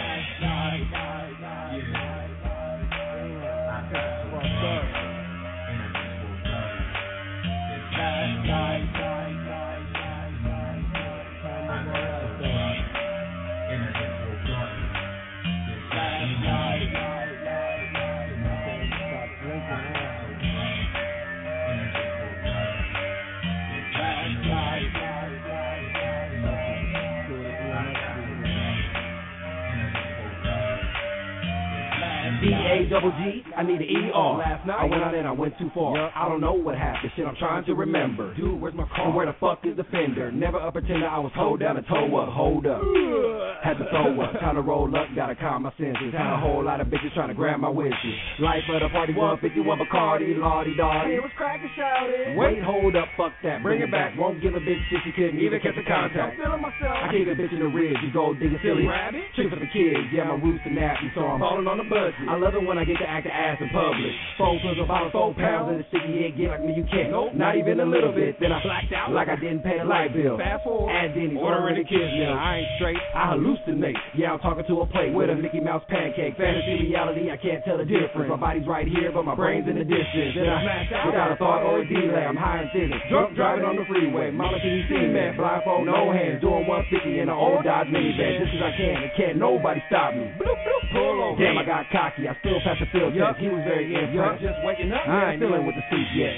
S17: E-A-double-G, I need an E-R. Last night I went out and I went too far. I don't know what happened, shit I'm trying to remember. Dude, where's my car? Where the fuck is the fender? Never a pretender, I was told down and toe up. Hold up, had to throw up, time to roll up, gotta calm my senses. Had a whole lot of bitches trying to grab my wishes. Life of the party, 151 Bacardi, Lottie-Dottie. It was crackin' shouted. Wait, hold up, fuck that, bring it back. Won't give a bitch shit, she couldn't even catch a contact. I'm feeling myself. I kick a bitch in the ribs, you go digging silly rabbit. Tricks for the kids, yeah, my roots are nappy, so I'm falling on the budget. I love it when I get to act the ass in public. 4 pills about 4 pounds in the sticky head, get like me, you can't. Nope. Not even a little bit. Then I blacked out like I didn't pay the light bill. Fast forward, and then he's ordering the kids meal. I ain't straight, I hallucinate. Yeah, I'm talking to a plate with a Mickey Mouse pancake. Fantasy, reality, I can't tell the difference. My body's right here, but my brain's in the distance. Then I smash out without a thought or a delay. I'm high and thin, drunk driving on the freeway. Mama, can you see, man? Blindfold, no hands, doing 150 in an old Dodge minivan. Just as I can, and can't nobody stop me. Bloop, bloop, pull over. Damn, I got cocky. I still passed the field test. He was very impressed. Just waking up, I ain't dealing with the seat yet.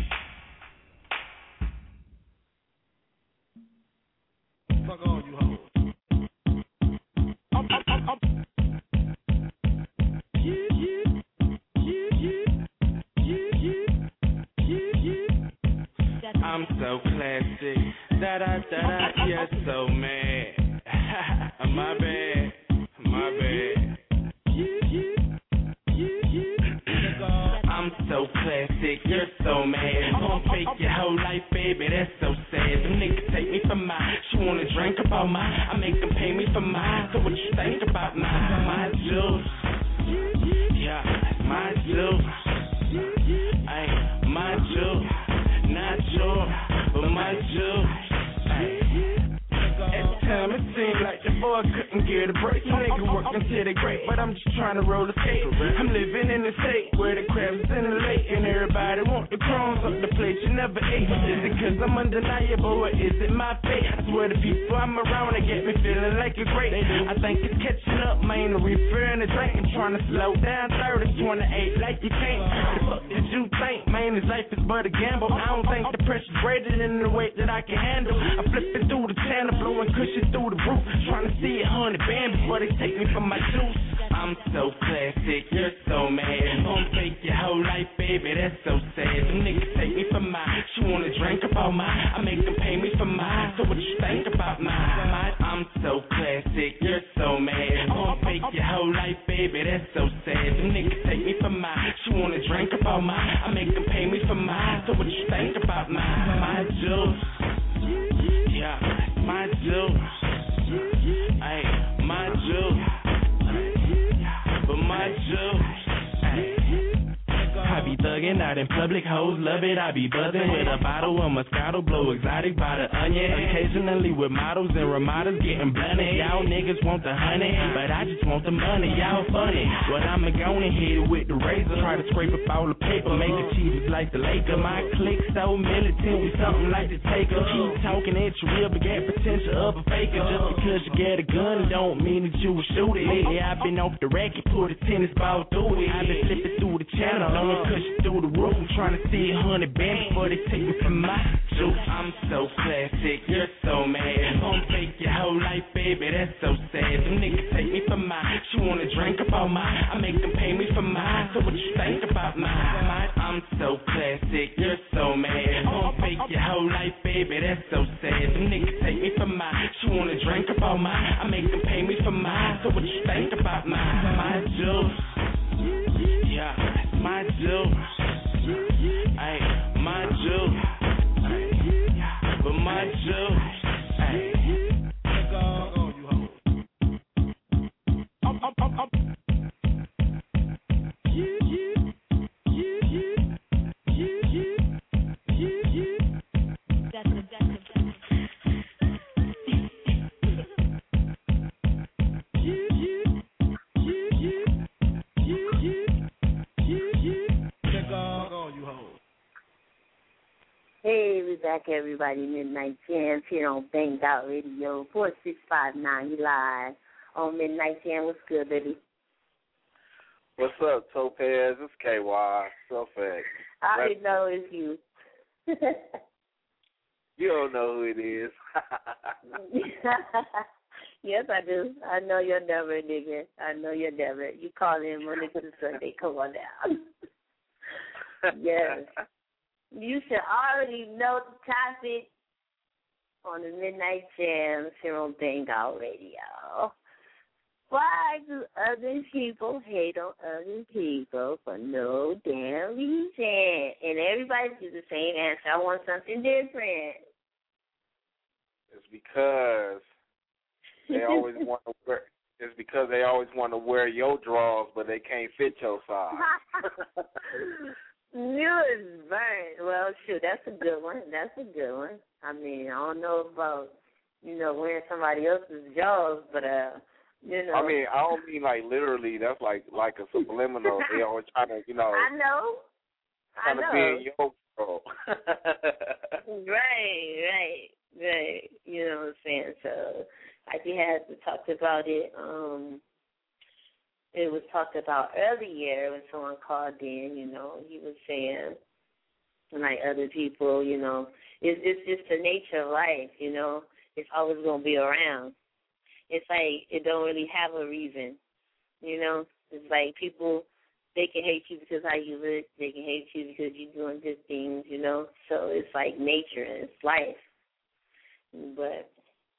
S17: Fuck all you hoes.
S18: I'm so classic, yes, so mad. My bad. I'm so classic, you're so mad. Gon' fake your whole life, baby, that's so sad. Them niggas take me for mine. She wanna drink about mine. I make them pay me for mine. So what you think about mine? My juice. Yeah, my juice. Ay, my juice. Not yours, but my juice. Ay. At the time it seemed like the boy couldn't get a break. Nigga working till they great, but I'm just trying to roll a skate. I'm living in a state where the crabs is in the lake, and everybody want the crumbs up the plate you never ate. Is it cause I'm undeniable, or is it my fate? I swear the people I'm around, they get me feeling like a great. I think it's catching up, man, the reefer and the drink. I'm trying to slow down 30, 28 like you can't. The fuck did you think, man, this life is but a gamble. I don't think the pressure's greater than the weight that I can handle. I'm flipping through the channel, blowing cushion through the roof, trying to see 100 band before they take me from my juice. I'm so classic, you're so mad. Gon' fake your whole life, baby, that's so sad. Them niggas take me for mine. She wanna drink about mine. I make them pay me for mine. So what you think about mine? I'm so classic, you're so mad. Gon' fake your whole life, baby, that's so sad. Them niggas take me for mine. She wanna drink about mine. I make them pay me for mine. So what you think about mine? My juice. Yeah, my juice. Ay, my juice. But my juice. I be thuggin' out in public, hoes love it. I be buzzin' with a bottle of Moscato, blow exotic by the onion. Occasionally with models and Ramadas getting blunted. Y'all niggas want the honey, but I just want the money. Y'all funny, but I'ma go and hit it with the razor. Try to scrape up all the paper, make the cheese like the Laker. My clique so militant, we something like the Taker. Keep talking at you real, but got potential of a faker. Just because you get a gun don't mean that you will shoot it. Lately I've been off the racket, put a tennis ball through it. I've been flipping through the channel, don't push through the roof. I'm trying to see 100 bands before they take me from my juice. I'm so classic, you're so mad. Gon' fake your whole life, baby, that's so sad. Them niggas take me for mine. She wanna drink about mine. I make them pay me for mine. So what you think about mine? I'm so classic, you're so mad. Gon' fake your whole life, baby, that's so sad. Them niggas take me for mine. She wanna drink about mine. I make them pay me for mine. So what you think about mine? My juice. Yeah, my juice. Ay, my juice. But my juice. Ay.
S4: Hey, we back, everybody. Midnight Jams here on Banged Out Radio, 4659. You live on Midnight Jam. What's good, baby?
S19: What's up, Topaz? It's KY. So fast.
S4: I already know it's you.
S19: You don't know who it is.
S4: Yes, I do. I know your number, nigga. I know your number. You call in Monday to Sunday. Come on now. Yes. You should already know the topic on the Midnight Jams here on Bang Out Radio. Why do other people hate on other people for no damn reason? And everybody gives the same answer. I want something different.
S19: It's because they always want to wear. It's because they always want to wear your drawers, but they can't fit your size.
S4: You is right. Well, shoot, that's a good one. That's a good one. I mean, I don't know about, wearing somebody else's jaws, but,
S19: I mean, I don't mean like literally. That's like a subliminal. They always trying to,
S4: I know.
S19: Trying to be in your role.
S4: Right. You know what I'm saying? So, like we had talked about it, it was talked about earlier when someone called in, he was saying, like other people, it's just the nature of life, it's always going to be around. It's like it don't really have a reason, It's like people, they can hate you because how you live, they can hate you because you're doing good things, So it's like nature and it's life. But,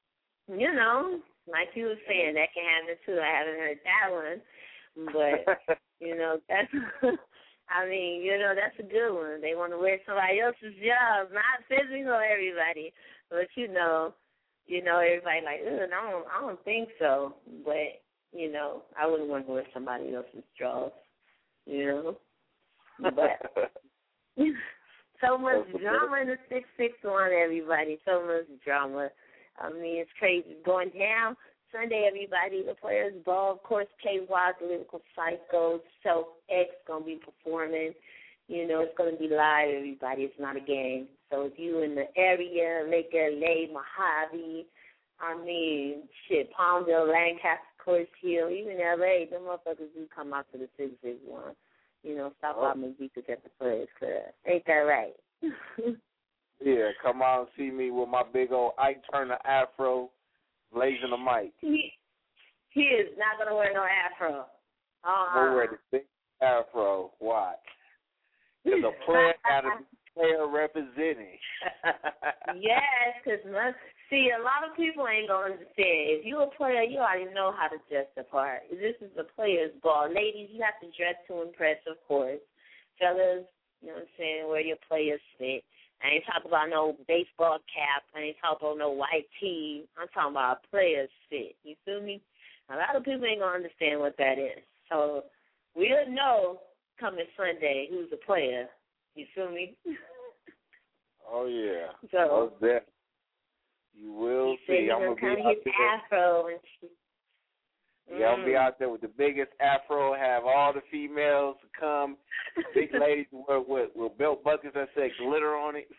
S4: like you were saying, that can happen too. I haven't heard that one. But, that's, I mean, you know, that's a good one. They want to wear somebody else's job, not physical, everybody. But, you know, everybody like, I don't think so. But, you know, I wouldn't want to wear somebody else's drawers, you know. But so much drama in the 661, everybody. So much drama. I mean, it's crazy. Going down Sunday, everybody. The Players Ball, of course, KY, the Lyrical Psycho, Self X going to be performing. You know, it's going to be live, everybody. It's not a game. So if you in the area, Lake LA, Mojave, I mean, shit, Palmdale, Lancaster, Course Hill, even LA, them motherfuckers do come out to the 661. You know, stop by Mazika's at the Players Club. Ain't that right?
S19: Yeah, come out and see me with my big old Ike Turner afro, blazing the mic.
S4: He is not going to wear no afro.
S19: We'll wear the big afro. Watch. Because a player got to be player representing.
S4: Yes, because, see, a lot of people ain't going to understand. If you're a player, you already know how to dress the part. This is the Players Ball. Ladies, you have to dress to impress, of course. Fellas, you know what I'm saying, wear your players fit. I ain't talking about no baseball cap. I ain't talking about no white tee. I'm talking about a player's fit. You feel me? A lot of people ain't going to understand what that is. So we'll know coming Sunday who's a player. You feel me?
S19: Oh, yeah.
S4: So
S19: you will
S4: see. I'm going to be out there. Afro and shit.
S19: Yeah, I'm going to be out there with the biggest afro, have all the females come, big ladies with belt buckets that say glitter on it.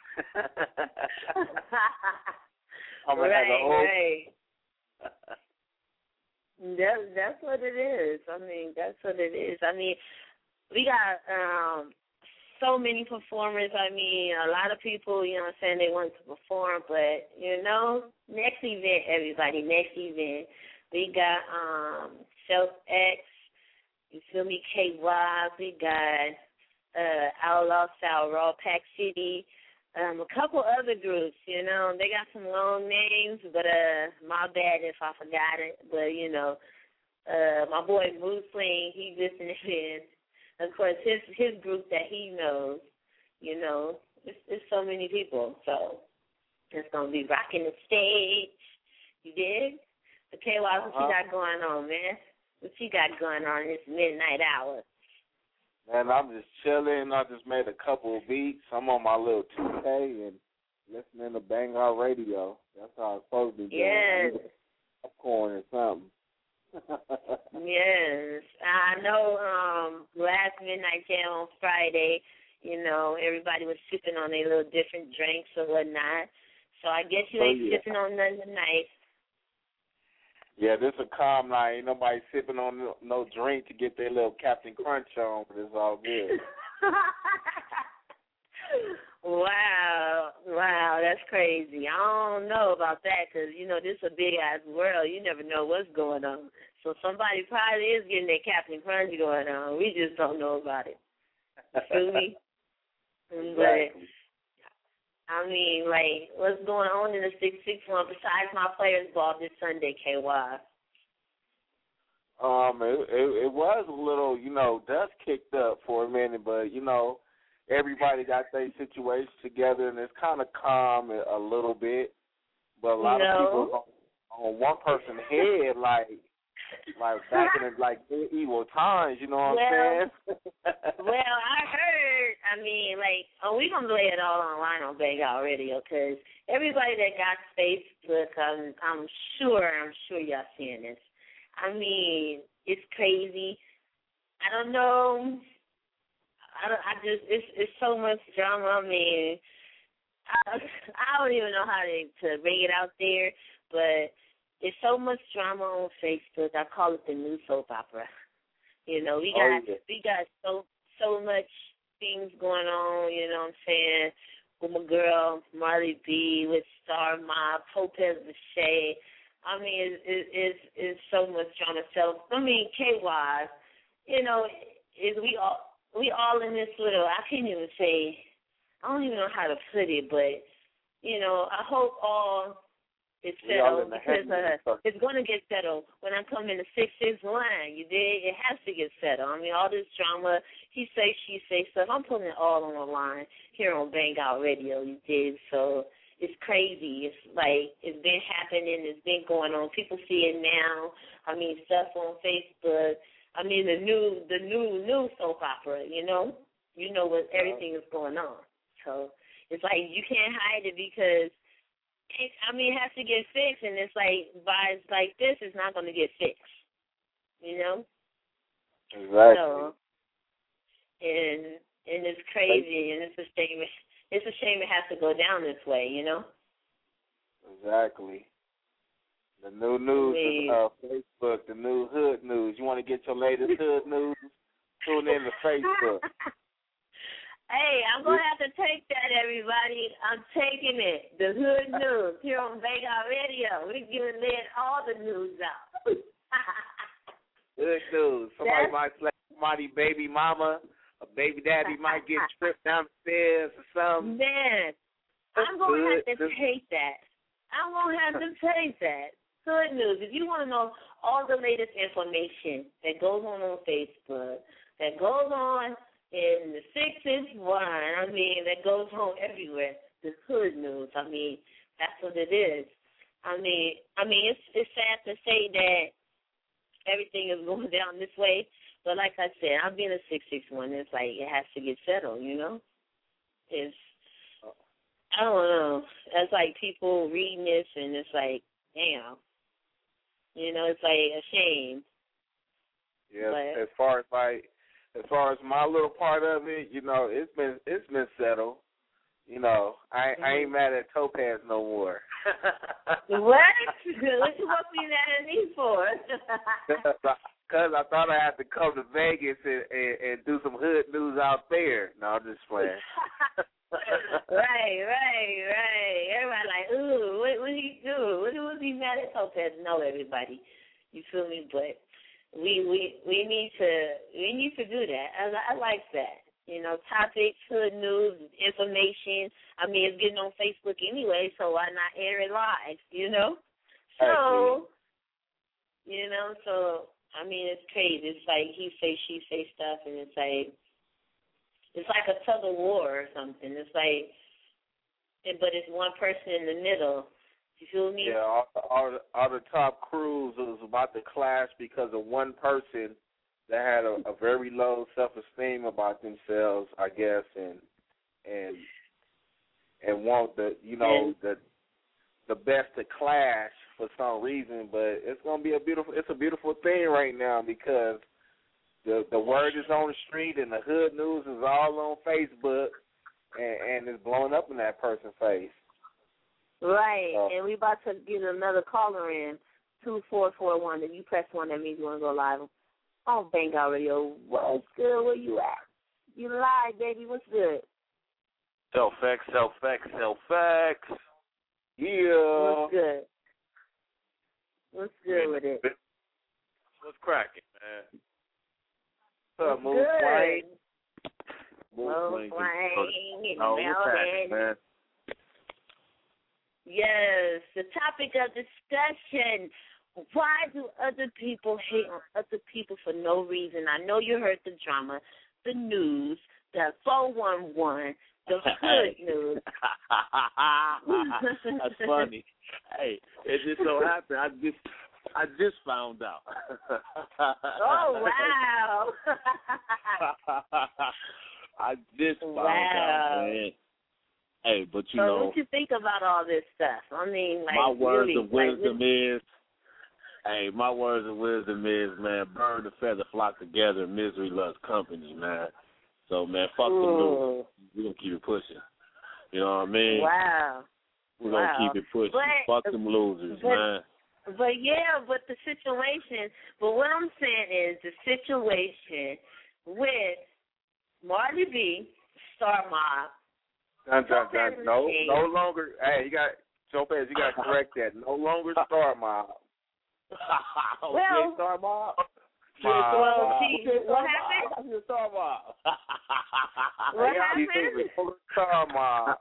S19: I'm going to have the whole...
S4: Right. That's what it is. I mean, that's what it is. I mean, we got so many performers. I mean, a lot of people, you know what I'm saying, they want to perform, but, you know, next event, everybody, next event. We got Self X, you feel me, KY, we got Outlaw Style, Raw Pack City, a couple other groups, you know. They got some long names, but my bad if I forgot it. But, you know, my boy Mood Swing, he's listening in. Of course, his group that he knows, you know, it's so many people. So it's going to be rocking the stage. You dig? Okay, what you got going on, man? What you got going on this midnight hour?
S19: Man, I'm just chilling. I just made a couple of beats. I'm on my little 2K and listening to Bang Out Radio. That's how it's supposed to be doing.
S4: Yes.
S19: Popcorn or something.
S4: Yes. I know last Midnight Jam on Friday, you know, everybody was sipping on their little different drinks or whatnot. So I guess you ain't sipping on nothing tonight.
S19: Yeah, this is a calm night. Ain't nobody sipping on no drink to get their little Captain Crunch on, but it's all good.
S4: Wow, that's crazy. I don't know about that because, you know, this is a big-ass world. You never know what's going on. So somebody probably is getting their Captain Crunch going on. We just don't know about it. You feel me?
S19: Exactly.
S4: But, I mean, like, what's going on in the 661 besides my Players Ball this Sunday, KY?
S19: It was a little, you know, dust kicked up for a minute, but, you know, everybody got their situation together, and it's kind of calm a little bit. But a lot of people on one person's head, like back in the evil times, you know what I'm saying?
S4: Well, I heard, I mean, like, we going to lay it all online on Bang Out Radio because everybody that got Facebook, I'm sure y'all seeing this. I mean, it's crazy. I don't know. It's so much drama. I mean, I don't even know how to bring it out there, but it's so much drama on Facebook. I call it the new soap opera. You know, we got so much things going on, you know what I'm saying, with my girl Marley B, with Star Mob, Topaz Lachey. I mean, it's so much drama. So, I mean, KY, you know, we all in this little, I can't even say, I don't even know how to put it, but, you know, I hope all is settled because it's going to get settled when I come in the 661. You dig? It has to get settled. I mean, all this drama, he say, she say stuff. I'm putting it all on the line here on Bang Out Radio, you did. So it's crazy. It's like it's been happening. It's been going on. People see it now. I mean, stuff on Facebook. I mean, the new soap opera. You know what everything is going on. So it's like you can't hide it because it has to get fixed, and it's like vibes like this is not going to get fixed. You know.
S19: Exactly.
S4: So, and it's crazy, and it's a shame. It's a shame it has to go down this way, you know?
S19: Exactly. The new news is Facebook, the new hood news. You want to get your latest hood news? Tune in to Facebook.
S4: Hey, I'm going to have to take that, everybody. I'm taking it. The hood news here on Bang Out Radio. We're giving all the news out.
S19: Hood news. Somebody might slap somebody baby mama. A baby daddy might get tripped down the stairs or something.
S4: Man, I'm going to have to take that. I'm going to have to take that. Good news. If you want to know all the latest information that goes on Facebook, that goes on in the 661, that goes on everywhere, the hood news, that's what it is. It's sad to say that everything is going down this way. But like I said, I'm being a 661. It's like it has to get settled, you know? I don't know. It's like people reading this and it's like, damn. You know, it's like a shame.
S19: Yeah,
S4: but,
S19: as far as my little part of it, you know, it's been settled. You know, I ain't mad at Topaz no more.
S4: What? What you supposed to be mad at me for?
S19: Because I thought I had to come to Vegas and do some hood news out there. No, I'm just playing.
S4: Right. Everybody like, ooh, what he do? What was he mad at Topaz? No, everybody. You feel me? But we need to do that. I like that. You know, topics, hood news, information. It's getting on Facebook anyway, so why not air it live? You know. So, you know, it's crazy. It's like he say, she say stuff, and it's like a tug of war or something. It's like, but it's one person in the middle. You feel me?
S19: Yeah, all the top crews was about to clash because of one person that had a very low self-esteem about themselves, I guess, and want the best to clash for some reason. But it's gonna be a beautiful thing right now because the word is on the street and the hood news is all on Facebook and it's blowing up in that person's face.
S4: Right, and we about to get another caller in, 2441. If you press 1, that means you want to go live on Bang Out Radio. What's good? Where you at? You live, baby. What's good?
S19: Self-X. Yeah.
S4: What's good? What's good with it?
S19: What's cracking, man? What's up,
S4: Moose
S19: Wayne?
S4: Moose Wayne in the
S19: building, man.
S4: Yes, the topic of discussion. Why do other people hate on other people for no reason? I know you heard the drama, the news, the 411, the hood news.
S20: That's funny. Hey, it just so happened. I just found out.
S4: Oh, wow.
S20: I just found out, man. Hey, but you know.
S4: What you think about all this stuff?
S20: My words of wisdom is, man, bird and feather flock together, misery loves company, man. So, man, fuck the news. We're going to keep it pushing. You know what I mean?
S4: Wow.
S20: We're going to keep it pushing. Fuck them losers, man.
S4: But the situation, what I'm saying is the situation with Marty B, Star Mob,
S19: no longer. Hey, you got Topaz. You got to correct that. No longer Star Mob.
S4: Well,
S19: Star Mob.
S4: What happened?
S20: Star Mob.
S4: What happened?
S19: Star Mob.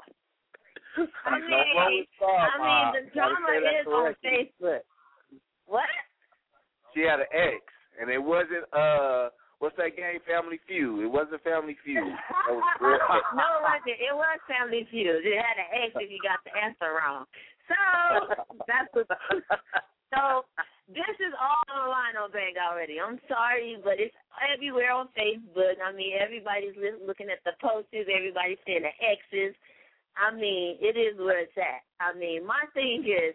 S4: The drama is on Facebook. What?
S19: She had an ex, and it wasn't
S20: what's that game? Family Feud. It wasn't Family Feud. That was
S4: No, it wasn't. It was Family Feud. It had an X if you got the answer wrong. So that's what. So this is all online on Bang already. I'm sorry, but it's everywhere on Facebook. I mean, everybody's looking at the posters. Everybody's saying the X's. I mean, it is where it's at. I mean, my thing is,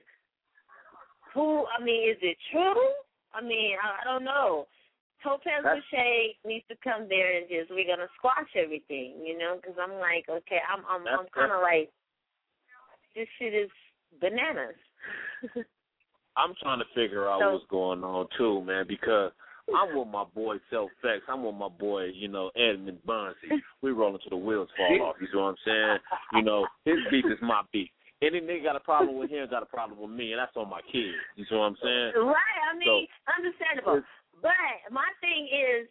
S4: is it true? I mean, I don't know. Topaz Boucher needs to come there and we're going to squash everything, because I'm like, okay, I'm kind of like, this shit is bananas.
S20: I'm trying to figure out what's going on, too, man, because I'm with my boy Self-Fex. I'm with my boy, Edmund Bonzi. We rolling till the wheels fall off, you know what I'm saying? His beef is my beef. Any nigga got a problem with him got a problem with me, and that's on my kids. You know what I'm saying?
S4: Right. I mean, understandable. But my thing is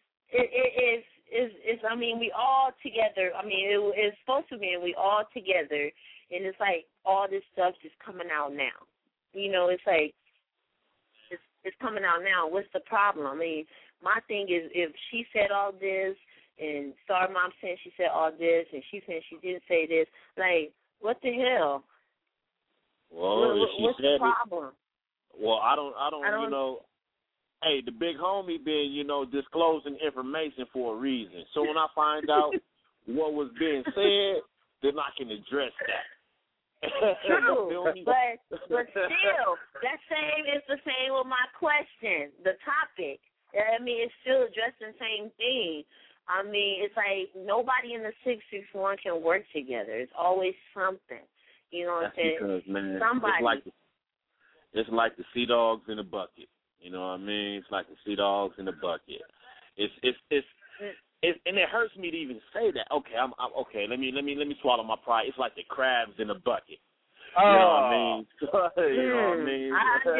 S4: we all together. I mean, it's supposed to be, and we all together, and it's like all this stuff just coming out now. It's like it's coming out now. What's the problem? I mean, my thing is, if she said all this, and Star Mom said she said all this, and she said she didn't say this, like, what the hell?
S20: Well,
S4: what's the problem?
S20: Well, I don't. Hey, the big homie been, disclosing information for a reason. So when I find out what was being said, then I can address that.
S4: True, but still, it's the same with my question, the topic. I mean, it's still addressing the same thing. I mean, it's like nobody in the 661 can work together. It's always something. You know what I'm saying?
S20: Because, man,
S4: somebody.
S20: It's like the sea dogs in a bucket. You know what I mean? It's like the sea dogs in a bucket. It's and it hurts me to even say that. Okay, I'm okay. Let me swallow my pride. It's like the crabs in a bucket. You know what I mean? You know what I mean?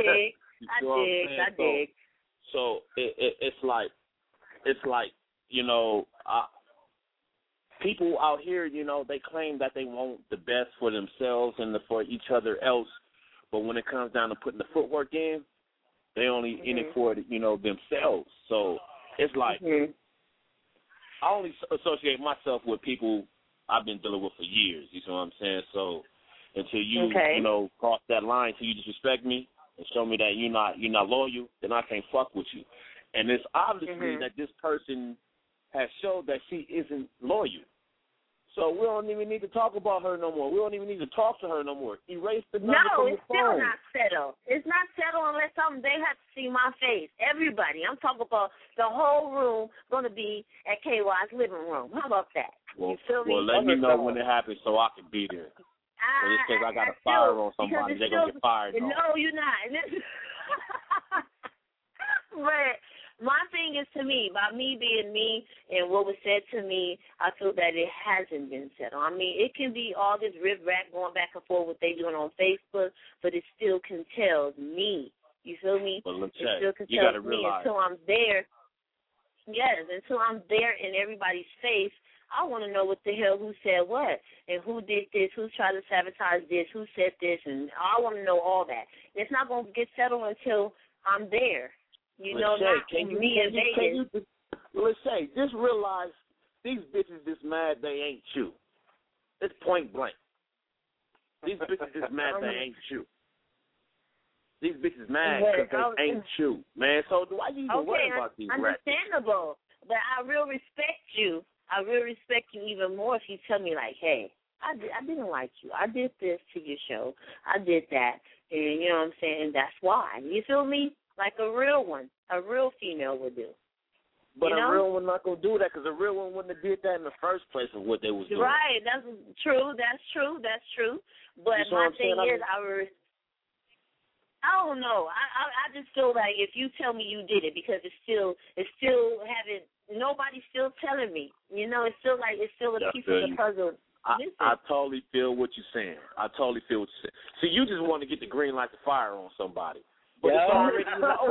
S4: I dig.
S20: So it's like people out here, they claim that they want the best for themselves and for each other else, but when it comes down to putting the footwork in, they only in it for themselves. So it's like I only associate myself with people I've been dealing with for years. You know what I'm saying? So until you cross that line, until you disrespect me and show me that you're not loyal, then I can't fuck with you. And it's obviously that this person has showed that she isn't loyal. So we don't even need to talk about her no more. We don't even need to talk to her no more. Erase the number from your phone. No, it's still not settled. It's not settled unless they have to see my face. Everybody. I'm talking about the whole room going to be at KY's living room. How about that? Well,
S4: you feel me?
S20: Well, let me know when it happens so I can be there. So just because I got a fire on somebody, they're going to get fired on.
S4: No, you're not. But my thing is, to me, by me being me and what was said to me, I feel that it hasn't been settled. I mean, it can be all this rip-rap going back and forth what they doing on Facebook, but it still contains me. You feel me?
S20: Well,
S4: it still contains me until I'm there. Yes, until I'm there in everybody's face, I want to know what the hell, who said what, and who did this, who tried to sabotage this, who said this, and I want to know all that. It's not going to get settled until I'm there. Not me and Vegas.
S20: Let's say, just realize these bitches just mad they ain't you. It's point blank. These bitches just mad they ain't you. These bitches mad because they ain't you, man. So why you even worry about these rats?
S4: Understandable. But I real respect you. I really respect you even more if you tell me, like, hey, I didn't like you. I did this to your show. I did that. And you know what I'm saying? That's why. You feel me? Like a real one. A real female would do.
S20: But a real one not going to do that because a real one wouldn't have did that in the first place of what they was doing.
S4: Right. That's true. That's true. But my thing is, I don't know. I just feel like if you tell me you did it, because it's still nobody's still telling me. It's still a piece of the puzzle.
S20: I totally feel what you're saying. See, you just want to get the green light to fire on somebody. But it's already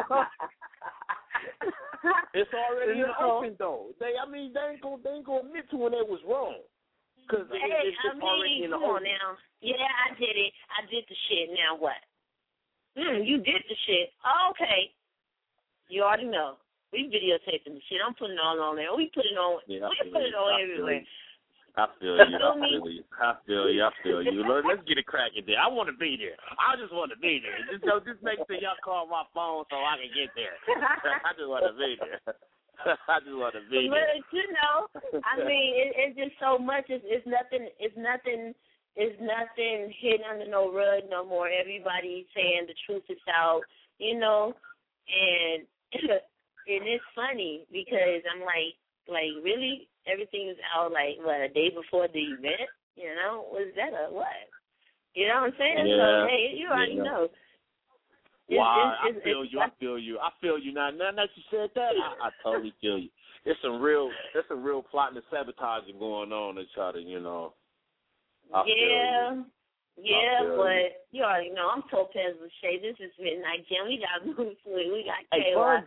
S20: it's already in the open though. They ain't gonna admit to when they was wrong. Cause it's already in the open.
S4: Come on now. Yeah, I did it. I did the shit. Now what? You did the shit. Oh, okay. You already know. We videotaping the shit. I'm putting it all on there. We put it on.
S20: Yeah,
S4: we put it on everywhere.
S20: I feel you. Let's get it cracking there. I want to be there. I just want to be there. Just make sure y'all call my phone so I can get there. I just want to be there. I just want to be there.
S4: But you know, I mean, it's just so much. It's nothing hidden under no rug no more. Everybody saying the truth is out, you know, and it's funny because I'm like really. Everything is out like a day before the event, you know? Was that a what? You know what I'm saying?
S20: Yeah.
S4: So hey, you already know.
S20: Wow, I feel you. Now that you said that, I totally feel you. There's some real plotting and sabotaging going on to try to, you know. I feel
S4: but you already know I'm Topaz Lachey. This is Midnight Jam. We got Moose Swing. We got KY.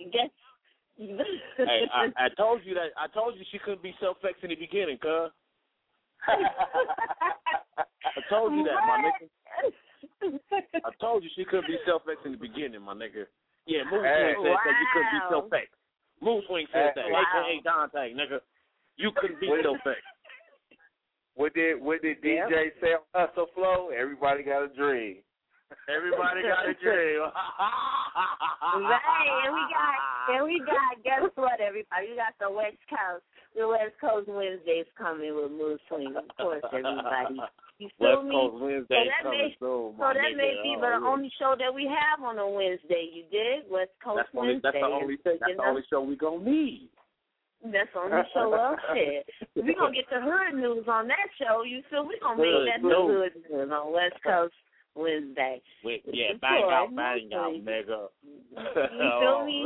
S20: Hey, I told you that. I told you she couldn't be self-ex in the beginning, cuz. I told you that, my nigga. I told you she couldn't be self-ex in the beginning, my nigga. Yeah, Moose Swing said that you couldn't be self-ex. Moose Swing said that. A.K.A. Dante, nigga. You couldn't be self-ex.
S19: What did DJ say on Hustle Flow? Everybody got a dream.
S20: Everybody got a dream.
S4: Right, and we got, guess what, everybody? We got the West Coast Wednesdays coming with Moose Swing, of course, everybody. You feel
S20: West
S4: me?
S20: Coast Wednesdays coming soon,
S4: so that may be the only show that we have on a Wednesday. You did? West Coast Wednesday.
S20: That's the only show we gonna need.
S4: That's on the show up there. We're going to get the hood news on that show. You feel we're going to make that the hood news on West Coast Wednesday.
S20: Yeah, bang out, nigga.
S4: You feel me?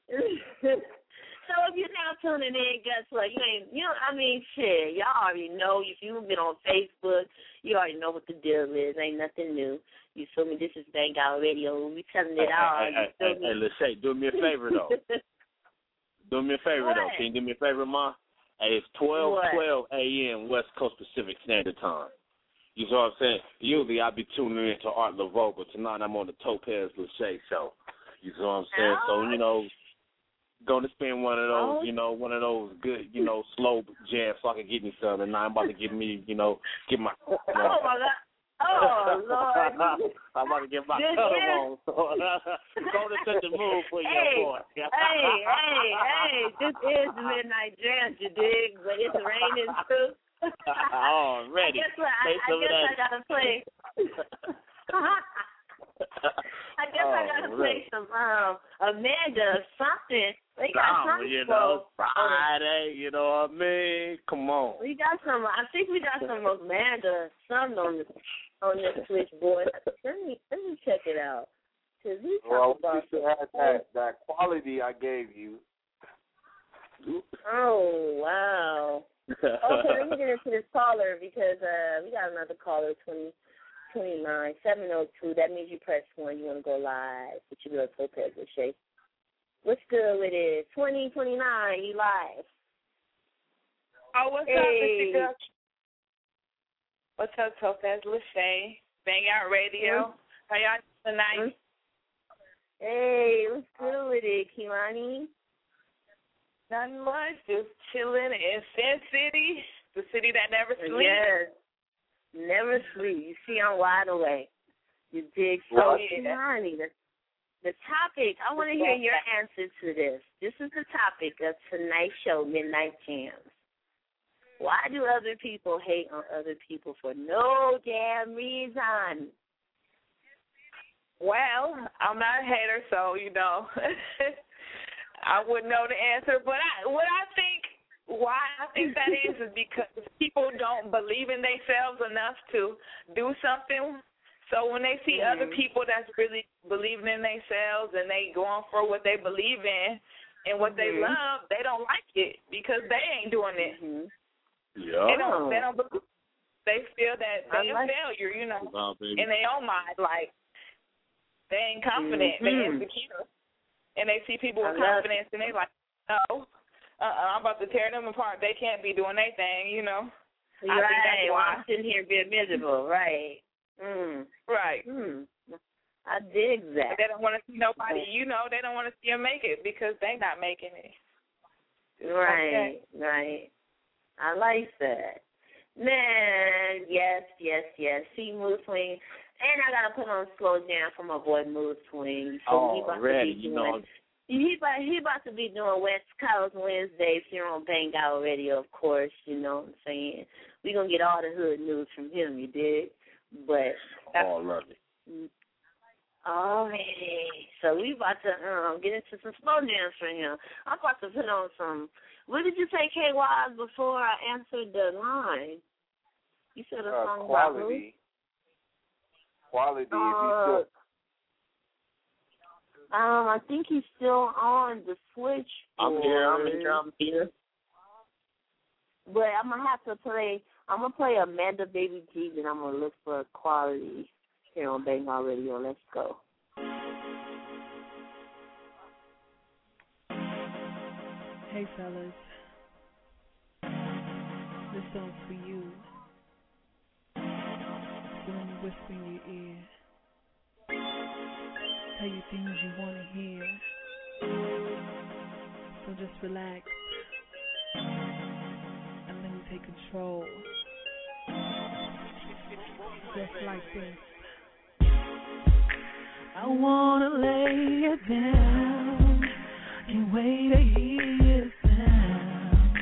S4: So if you're now tuning in, guess what? Shit, y'all already know. If you've been on Facebook, you already know what the deal is. Ain't nothing new. You feel me? This is Bang Out Radio. We telling it all.
S20: Hey, Lachey, do me a favor, though. Do me a favor, though. Can you do me a favor, Ma? Hey, it's 12 a.m. West Coast Pacific Standard Time. You know what I'm saying? Usually I be tuning in to Art Laveau, but tonight I'm on the Topaz Lachey show. You know what I'm saying? So, going to spend one of those good, slow jams so I can get me some. And now I'm about to get me, get my.
S4: Oh, my God. Oh, Lord.
S20: I'm about to get my cut on. Go to set the mood for your boy.
S4: Hey, this is Midnight Jam, you dig? But it's raining, too.
S20: Oh, ready.
S4: I got to play. I guess I got to play some Amanda or something. They got something
S20: Friday, you know what I mean? Come on.
S4: We got some. I think we got some Amanda something on this switchboard. Let me check it out. Cause we
S19: had that quality I gave you.
S4: Oh wow. Okay, let me get into this caller because we got another caller 29 702. That means you press 1. You want to go live. But you go Topaz Lachey. What's good with it? 2029, you live.
S21: Oh, what's up, Mr. Girl? What's up, Topaz Lachey? Bang Out Radio. How y'all doing tonight?
S4: Hey, what's good with it, Kimani?
S21: Nothing much. Just chilling in Sin City, the city that never sleeps.
S4: Yes. Never sleep. You see, I'm wide awake. You dig? So, Kimani, the topic, I want to hear your answer to this. This is the topic of tonight's show, Midnight Jams. Why do other people hate on other people for no damn reason?
S21: Well, I'm not a hater, so, I wouldn't know the answer. But why I think that is because people don't believe in themselves enough to do something. So when they see other people that's really believing in themselves and they going for what they believe in and what they love, they don't like it because they ain't doing it.
S20: Yeah.
S21: They don't believe. They feel that they a failure, in their own mind. Like, they ain't confident. They insecure. And they see people with confidence and they like, no, I'm about to tear them apart. They can't be doing their thing, I think that's why.
S4: I'm sitting here being miserable, right.
S21: Right.
S4: I dig that.
S21: But they don't want to see nobody, they don't want to see them make it because they not making it.
S4: Right, right. I like that. Man, yes. See, Mood Swing. And I got to put on Slow Jam for my boy Mood Swing. So he about to be doing West Coast Wednesdays here on Bang Out Radio, of course, you know what I'm saying? We're going to get all the hood news from him, you dig? But
S20: lovely.
S4: All right. So we about to get into some slow jams for him. I'm about to put on some. What did you say, K-Wise, before I answered the line? You said a song about who?
S19: Quality.
S4: I think he's still on the switch.
S20: I'm here.
S4: But I'm gonna have to play. I'm gonna play Amanda Baby G, and I'm gonna look for Quality here on Bang Out Radio. Let's go.
S2: Hey fellas, this song's for you. So let me whisper in your ear, tell you things you want to hear. So just relax and let me take control. Just like this. I wanna lay you down, can't wait to hear your sound,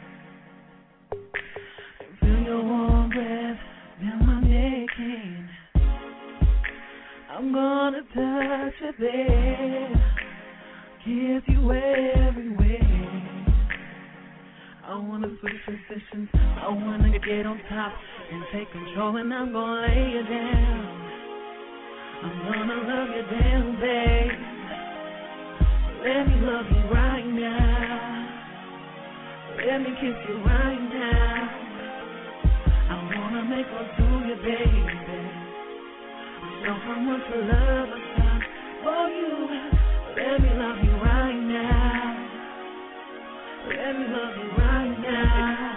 S2: and feel your warm breath down my neck, and I'm gonna touch you there, kiss you everywhere. I wanna switch positions, I wanna get on top and take control, and I'm gonna lay you down. I'm gonna love you down, babe. Let me love you right now. Let me kiss you right now. I wanna make love to you, baby. Show how much I love I got for you. Let me love you right now. Let me love you right now.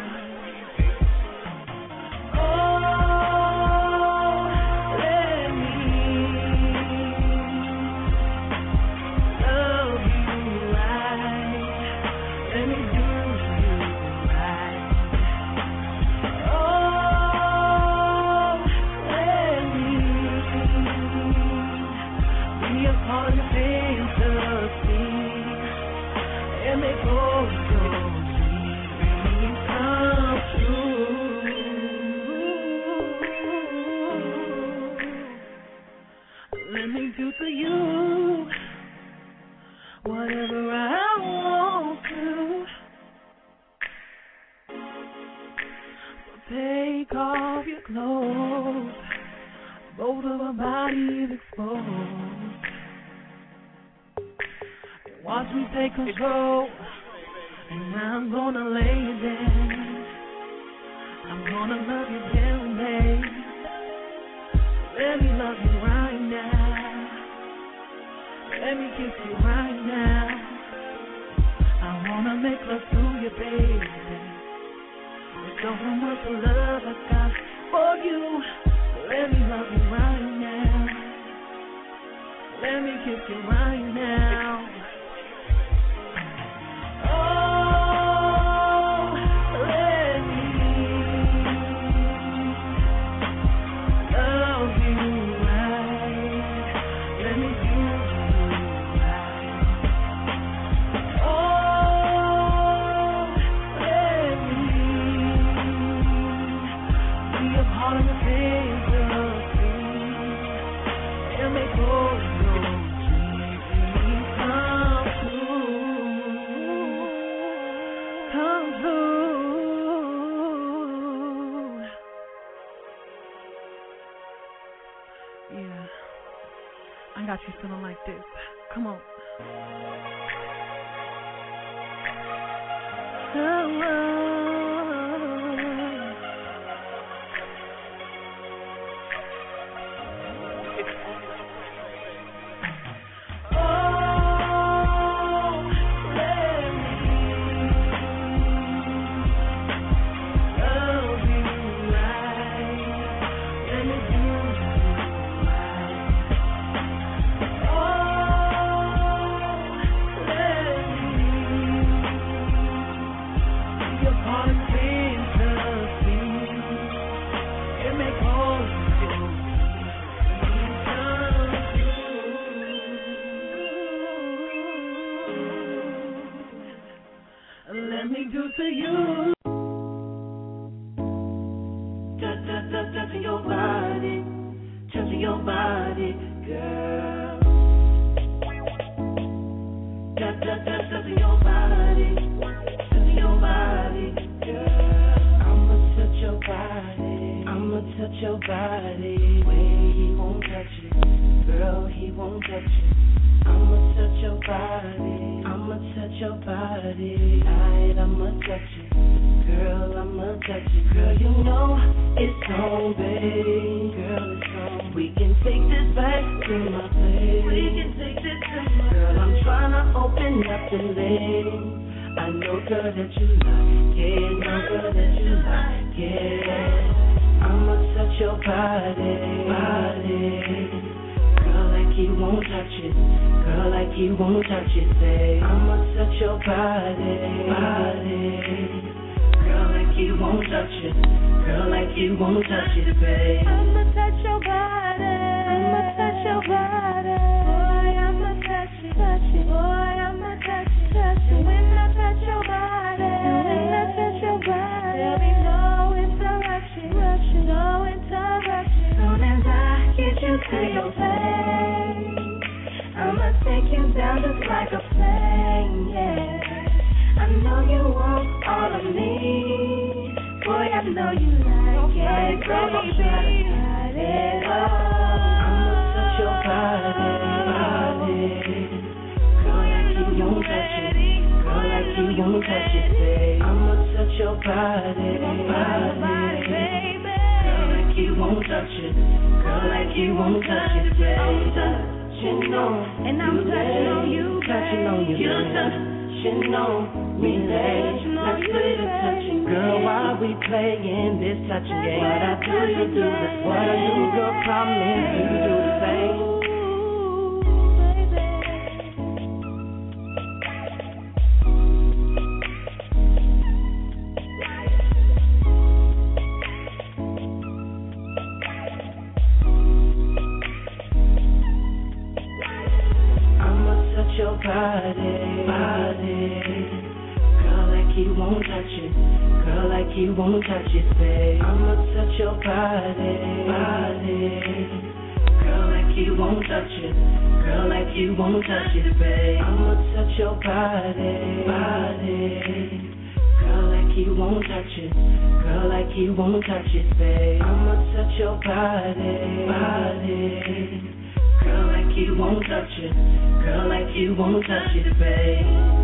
S2: To you, whatever I want to. So take off your clothes, both of our bodies exposed, and watch me take control. And I'm gonna lay you down. I'm gonna love you down, babe. Let me love you right now. Let me kiss you right now. I wanna make love to you, baby. Show how much love I got for you. Let me love you right now. Let me kiss you right now. Got you feeling like this. Come on. touch your body. Way he won't touch it. Girl, he won't touch it. I'ma touch your body. I'ma touch your body. Tonight I'ma touch it. Girl, I'ma touch it. Girl, you know it's on, babe. Girl, it's on. We can take this back to my place. We can take this to my girl, I'm tryna open up the lane. I know, girl, that you like it. Know, girl, that you like it. I'ma touch your body. Girl, like he won't touch it. Girl, like he won't touch it, babe. I'ma touch your body. Girl, like he won't touch it. Girl, like he won't touch it, babe. I'ma touch your body. I'ma touch your body. Boy, I'ma touch it. Boy, I'ma touch it. When I touch your body. When I touch your body. There'll be no interruption. No interruption. Soon as I get you to your place, I'ma take you down just like a plane, yeah. I know you want all of me. Boy, I know you like it. Girl, I'm trying to hide it all. I'ma touch your body. Girl, like you won't touch it. Girl, like you won't touch it, babe. I'ma touch your body. Girl, like you won't touch it. Girl, like you won't touch it, babe. Touching on, and I'm touching on you, touching on you, you touching on me, babe. Let's do the touching, girl. While we playing this touching game, what I do, you do this. What I do, girl, promise you do the same. Your body. Girl, like he won't touch it. Girl, like he won't touch it, babe. I'ma touch your body. Girl, like he won't touch it. Girl, like he won't touch it, babe. I'ma touch your body. Girl, like he won't touch it. Girl, like he won't touch it, babe. I'ma touch your body. Girl, like you won't touch it. Girl, like you won't touch it, babe.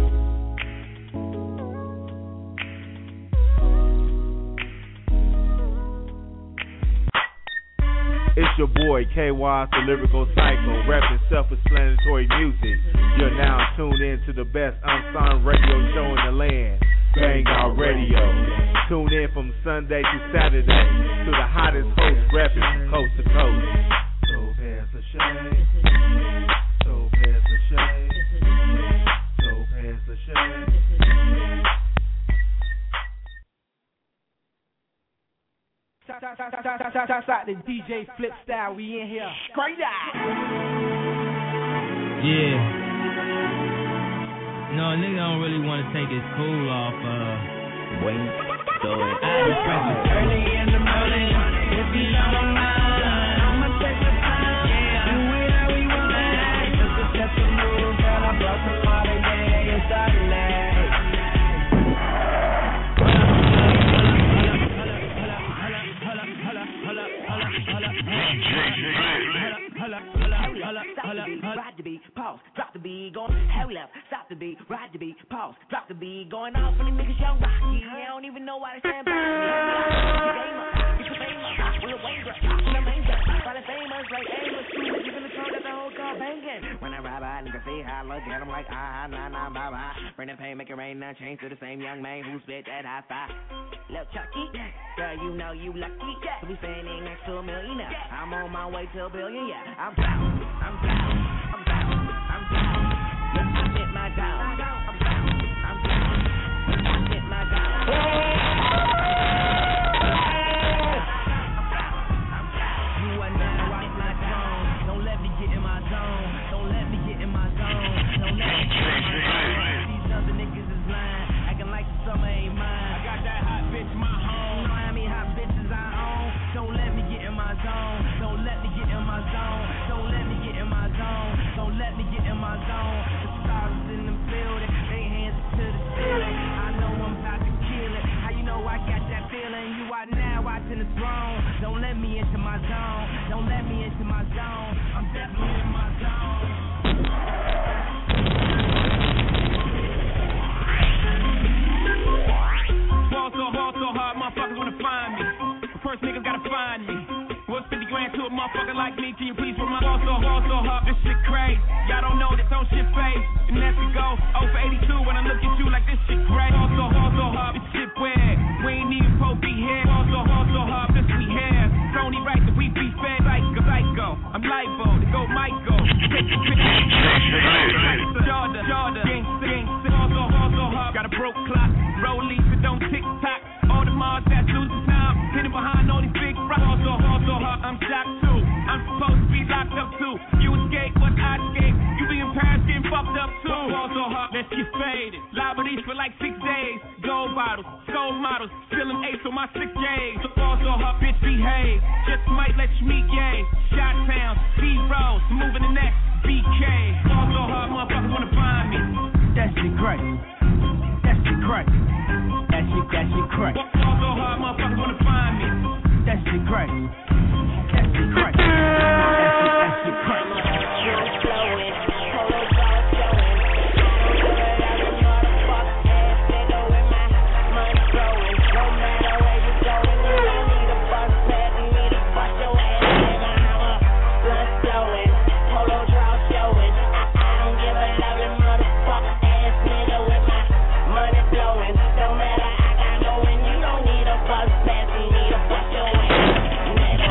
S7: It's your boy KY, the lyrical psycho, rapping self-explanatory music. You're now tuned in to the best unsung radio show in the land, Bang Out Radio. Tune in from Sunday to Saturday to the hottest host rapping from coast to coast. So pass the shade. So pass the shade. So pass the shade.
S16: Shout the DJ Flip Style, we in here. Straight out.
S5: Yeah. No, a nigga don't really want to take his cool off. Wait, throw it. Early in the morning, if you on my mind, I'ma take the time. Yeah, do it how we want it. Just a step to move, girl. I brought some Marley, yeah, it's Saturday.
S22: Ride the beat, pause, drop the beat, going hurry up, stop the beat, ride the beat, pause, drop the beat, going off on the niggas young rocky. I don't even know why they stand by me. Game up, get your fame up, with a wave up, and I'm angel. While the famous like Amos, you gonna throw that the whole car banging. When I ride by, niggas say hi, look at them like nah, nah, bye bye. Bring the pain, make it rain, now change to the same young man who spit that high five. Lil' Chucky, girl, you know you lucky. To be standing next to a millionaire. I'm on my way to a billion, yeah. I'm proud. Let's hit my down. I'm proud. Let's hit my down. You are now right my tone. Don't let me get in my zone. Don't let me get in my zone. Don't let me get in my zone. These other niggas is lying, acting like the summer ain't mine. I got that hot bitch in my home. You know how many hot bitches I own. Don't let me get in my zone. Don't let me get in my zone. Don't let me get in my zone. Don't let me get in my zone. The star my zone. Don't let me into my zone. I'm definitely in my zone. Ball so hard, motherfuckers wanna find me. But first niggas gotta find me. What's 50 grand to a motherfucker like me? Can you please put my ball so hard? This shit crazy. Y'all don't know this don't shit fade. And that's to go 0 for 82 when I look at you like this shit great. Ball so hard, this shit weird. We ain't even supposed to be here. Ball so hard, this we here. It's only right that we be fed. Psycho. I'm libo to go Michael. Take the picture. Jordan. Gang, ball so hard. Got a broke clock. Rollies that don't tick tock. All the Mars that losing time. Hidden behind all these big rocks. Also hard. I'm shocked too. I'm supposed to be locked up too. You escape, but I escape. You be in Paris getting fucked up too. Also hard. Let's get faded. Liberties for like 6 days. Gold bottles, soul models. Spilling ace on my 6 days. Also hard, bitch behave. Just might let you meet gay. Shot town, D-Rose. Moving the next BK. Also hard, motherfuckers wanna find me. That shit crazy. That shit crazy. That shit crazy. Also hard, motherfuckers wanna find me. That shit crazy. That shit crazy. That shit crazy.
S3: I'm flowing, polo ball showing. I don't give a damn, motherfuck ass nigga with my money growing. No matter where you going, you don't need a bus pass. You need to bust your ass, nigga. I'm a blunt blowing, polo draw showing. I don't give a damn, motherfuck ass nigga with my money blowing. No matter I got going, you don't need a bus pass. You need to bust your ass, nigga.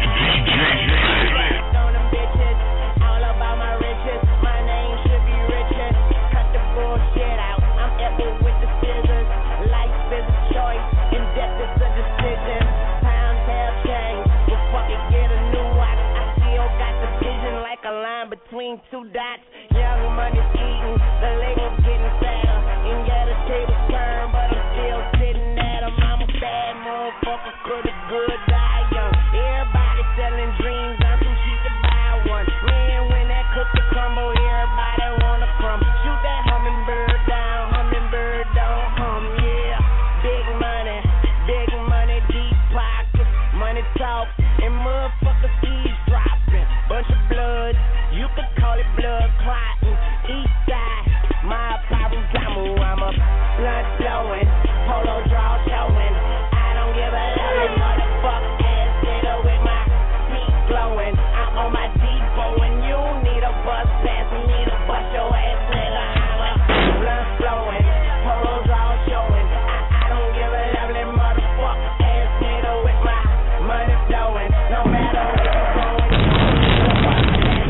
S3: On them bitches, all about my riches. My name should be Richard. Cut the bullshit out. I'm epic with the scissors. Life is a choice, and death is a decision. Pounds have changed. Well, fuck it, get a new watch. I still got the vision like a line between 2 dots. Young money's eating, the label's getting fatter. And yeah, the table's turned, but I'm still sitting at 'em. I'm a bad motherfucker, pretty good, die young. Everybody selling dreams, I'm too cheap to buy one. Man, when that cookie crumble, everybody wanna crumb. Shoot that hummingbird down, hummingbird don't hum, yeah. Big money, deep pockets, money talks, and motherfuckers eavesdropping. Bunch of blood, you could call it blood clotting. East side, my Parugamo, I'm a blunt blowing, polo draw showing. I don't give a damn, motherfucker ass nigga with my feet glowing. I'm on my depot and you need a bus pass. You need to bust your ass, nigga. I'm a blunt blowing, polo draw showing. I don't give a damn, motherfucker ass nigga with my money blowing. No matter where you going, you need a bus pass.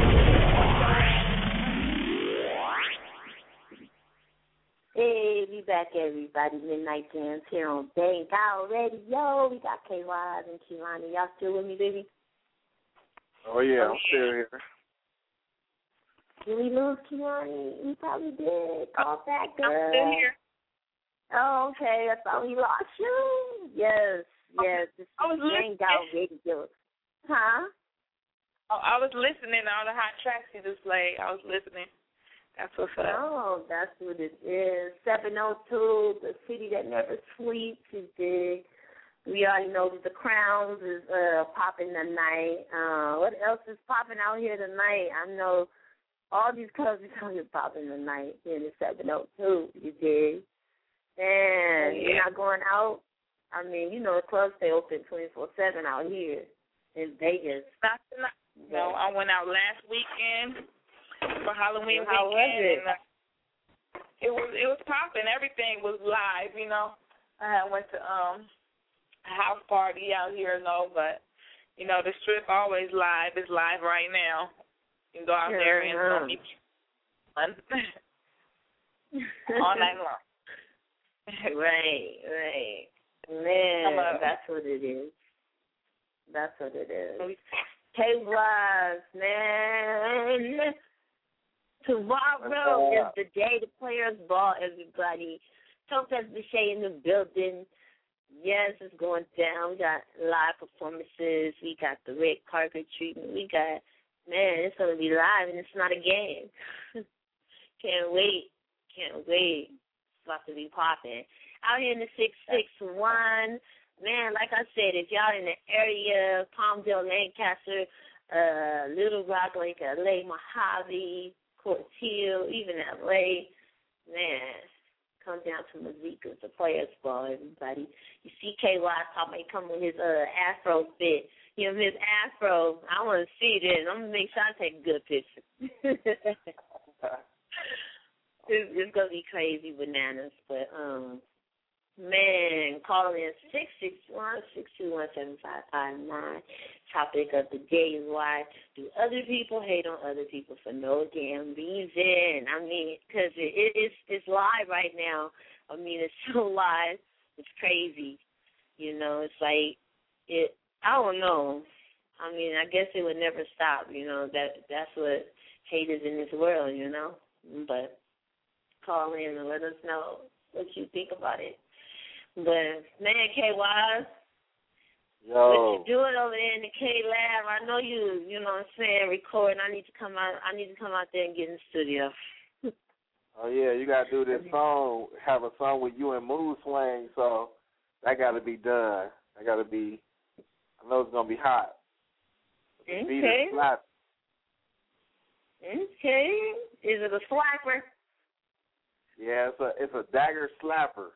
S4: Hey, we back, everybody. Midnight Jams here on Bang Out Radio. We got K-Wise and Kehlani. Y'all still with me, baby?
S19: Oh, yeah, I'm still here.
S4: Did we lose Kehlani? We probably did. Call back, girl.
S21: I'm still here.
S4: Oh, okay. I thought we lost you. Yes. This is Bang Out Radio. Huh?
S21: Oh, I was listening to all the hot tracks you just played. I was listening. That's what's up.
S4: Oh, that's what it is. 702, the city that never sleeps, is big. We already know that the Crowns is popping tonight. What else is popping out here tonight? I know all these clubs are popping tonight in the 702, you dig? And you're not going out. I mean, you know, the clubs stay open 24/7 out here in Vegas.
S21: Not tonight. No, I went out last weekend for Halloween weekend.
S4: How was it?
S21: And it was popping. Everything was live, you know. I went to a house party out here, but you know the strip always live. It's live right now. You can go out there and meet fun all night long.
S4: Right. Man, that's what it is. K-Wise, man. Tomorrow is the day the players ball, everybody. Topaz Bichet in the building. Yes, it's going down. We got live performances. We got the red carpet treatment. We got, it's going to be live, and it's not a game. Can't wait. It's about to be popping. Out here in the 661, man, like I said, if y'all in the area, Palmdale, Lancaster, Little Rock, Lake LA, Mojave, Court Hill, even LA, man, come down to Mazika, the Players Ball, everybody. You see KY talking, come with his afro fit. You know, his afro, I want to see this. I'm going to make sure I take a good picture. It's going to be crazy bananas, but, man, call in 661-621-7559. Topic of the day is why do other people hate on other people for no damn reason? I mean, because it's live right now. I mean, it's so live. It's crazy. You know, it's like, I don't know. I mean, I guess it would never stop, you know. That's what hate is in this world, you know. But call in and let us know what you think about it. But, man, KY,
S19: yo,
S4: what you doing over there in the K Lab? I know you know what I'm saying, recording. I need to come out there and get in the studio.
S19: Oh, yeah, you got to do this song, have a song with you and Mood Swing, so that got to be done. I know it's going to be hot.
S4: Okay.
S19: Beat is slap.
S4: Okay. Is it a slapper?
S19: Yeah, it's a dagger slapper.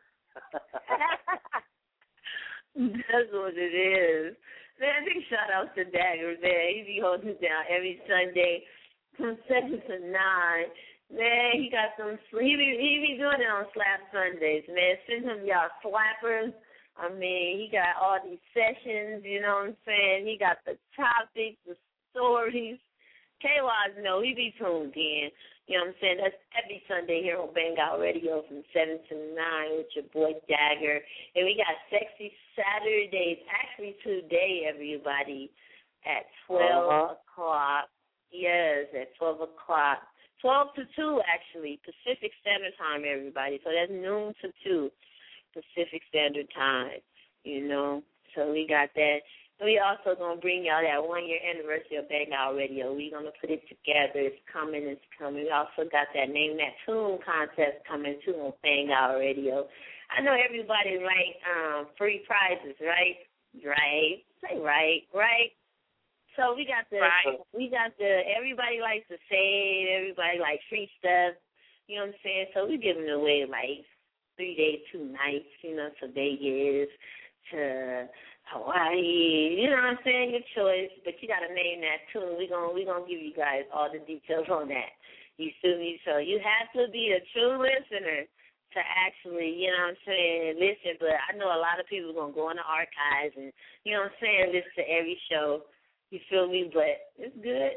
S4: That's what it is. Man, big shout out to Dagger, man. He be holding it down every Sunday from 7 to 9. Man, he be doing it on Slap Sundays, man. Send him y'all slappers. I mean, he got all these sessions, you know what I'm saying? He got the topics, the stories. KY's know, he be tuned in. You know what I'm saying? That's every Sunday here on Bang Out Radio from 7 to 9 with your boy Dagger. And we got Sexy Saturdays, actually today, everybody, at 12 o'clock. Yes, at 12 o'clock. 12 to 2, actually, Pacific Standard Time, everybody. So that's noon to 2 Pacific Standard Time, you know. So we got that. And we also going to bring y'all that 1-year anniversary of Bang Out Radio. We're going to put it together. It's coming. We also got that Name That Tune contest coming, too, on Bang Out Radio. I know everybody like free prizes, right? Right. Say right. So we got everybody likes to save, everybody likes free stuff, you know what I'm saying? So we giving away like 3 days, 2 nights, you know, to Vegas, to Hawaii, you know what I'm saying? Your choice, but you got to name that tune. We're gonna give you guys all the details on that. You feel me? So you have to be a true listener to actually, you know what I'm saying, listen. But I know a lot of people are going to go in the archives and, you know what I'm saying, listen to every show. You feel me? But it's good.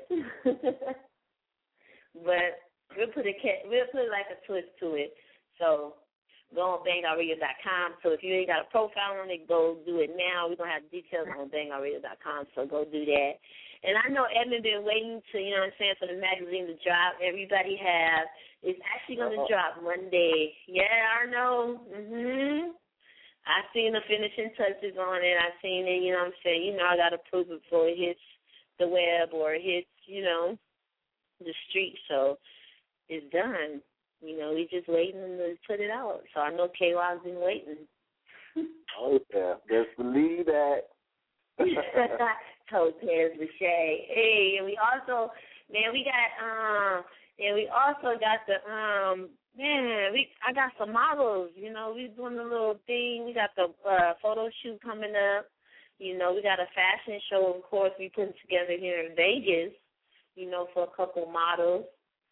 S4: But we'll put like a twist to it. So go on BangOutRadio.com. So if you ain't got a profile on it, go do it now. We're going to have details on BangOutRadio.com, so go do that. And I know Edmund been waiting to, you know what I'm saying, for the magazine to drop. Everybody have. It's actually going to drop Monday. Yeah, I know. I seen the finishing touches on it. I seen it, you know what I'm saying. You know, I got to prove it before it hits the web or it hits, you know, the street. So it's done. You know, we just waiting to put it out. So I know KY's been waiting.
S19: Oh, yeah. Just believe that.
S4: Topaz Lachey. Hey, and we also got the I got some models, you know, we doing a little thing. We got the photo shoot coming up. You know, we got a fashion show, of course, we putting together here in Vegas, you know, for a couple models.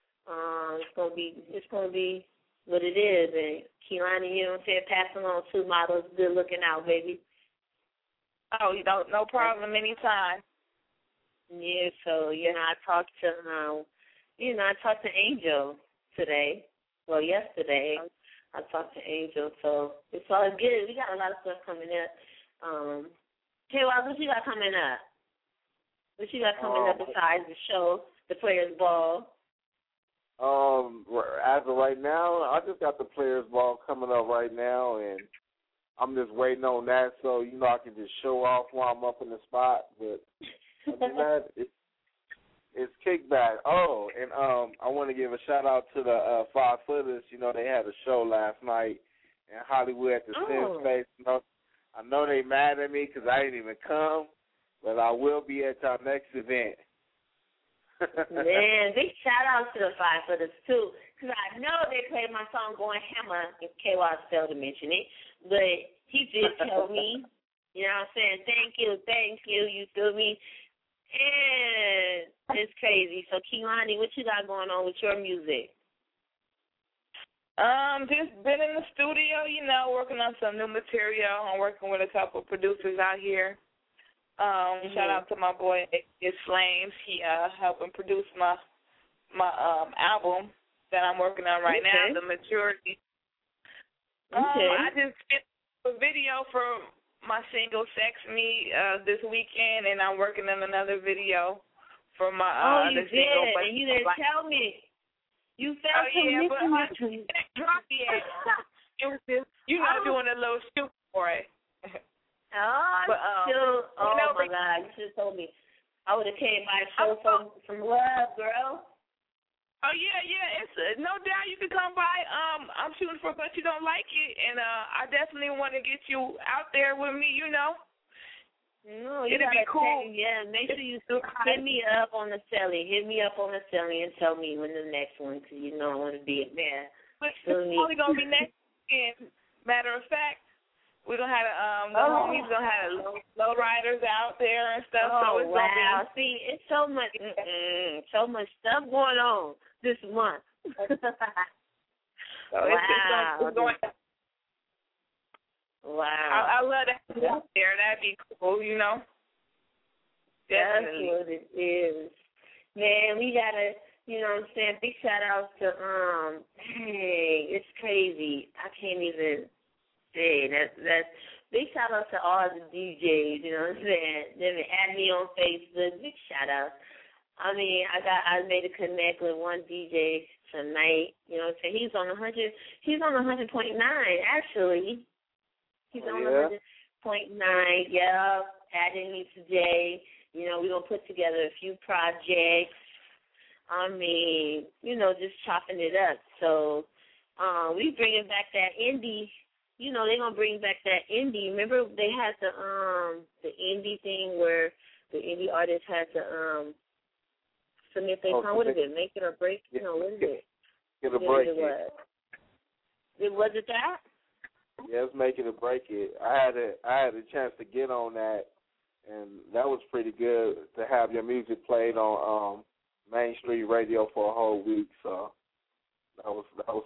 S4: It's gonna be what it is. And Kehlani, you know what I'm saying, passing on 2 models, good looking out, baby.
S21: Oh, you don't, no problem, anytime.
S4: Yeah, so, you know, I talked to Angel today. Well, yesterday. I talked to Angel, so it's all good. We got a lot of stuff coming up. KY, what you got coming up? What you got coming up besides the show, the Players Ball?
S19: As of right now, I just got the Players Ball coming up right now, and I'm just waiting on that so, you know, I can just show off while I'm up in the spot. But other than that, it's kickback. Oh, and I want to give a shout-out to the 5-footers. You know, they had a show last night in Hollywood at the Sin Space. You know, I know they mad at me because I didn't even come, but I will be at our next event.
S4: Man, big shout out to the Five Footers too, because I know they played my song "Going Hammer" if KY failed to mention it, but he did tell me, you know what I'm saying? Thank you, you feel me? And it's crazy. So Kehlani, what you got going on with your music?
S21: Just been in the studio, you know, working on some new material. I'm working with a couple of producers out here. Shout out to my boy It's Flames. He helping produce my album that I'm working on right now, The Maturity. I just finished a video for my single Sex Me this weekend, and I'm working on another video for my
S4: you
S21: other
S4: did,
S21: single. But
S4: and you didn't tell me. You felt
S21: but I didn't drop yet. It was just, doing a little shoot for it.
S4: Shoot. Oh, my God. You should have told me. I would have came by and showed some love, girl.
S21: Oh, yeah. It's no doubt you can come by. I'm shooting for But You Don't Like It, and I definitely want to get you out there with me, you know.
S4: No, you
S21: it'd be cool.
S4: Make sure you hit me up on the celly. Hit me up on the celly and tell me when the next one, because you know I want to be there.
S21: But it's only going to be next weekend. Matter of fact, we're going to have the homies going to have low riders out there and stuff.
S4: Oh,
S21: so it's
S4: wow. See, it's so much stuff going on this month.
S21: So it's going
S4: Wow.
S21: I love that out there. That'd be cool, you know. Definitely.
S4: That's what it is. Man, we gotta, you know what I'm saying, big shout out to dang, it's crazy. I can't even say that's big shout out to all the DJs, you know what I'm saying? They add me on Facebook, big shout out. I mean, I made a connect with one DJ tonight, you know what I'm saying? He's on 100.9 actually. He's on 100.9, adding me today. You know, we're going to put together a few projects. I mean, you know, just chopping it up. So we bringing back that indie. You know, they're going to bring back that indie. Remember they had the indie thing where the indie artists had to submit their song. What is it, make it or break? You know, what is it?
S19: Get a break it.
S4: Was it that?
S19: Yeah, it's Make It or Break It. I had a chance to get on that, and that was pretty good to have your music played on Main Street Radio for a whole week. So that was cool.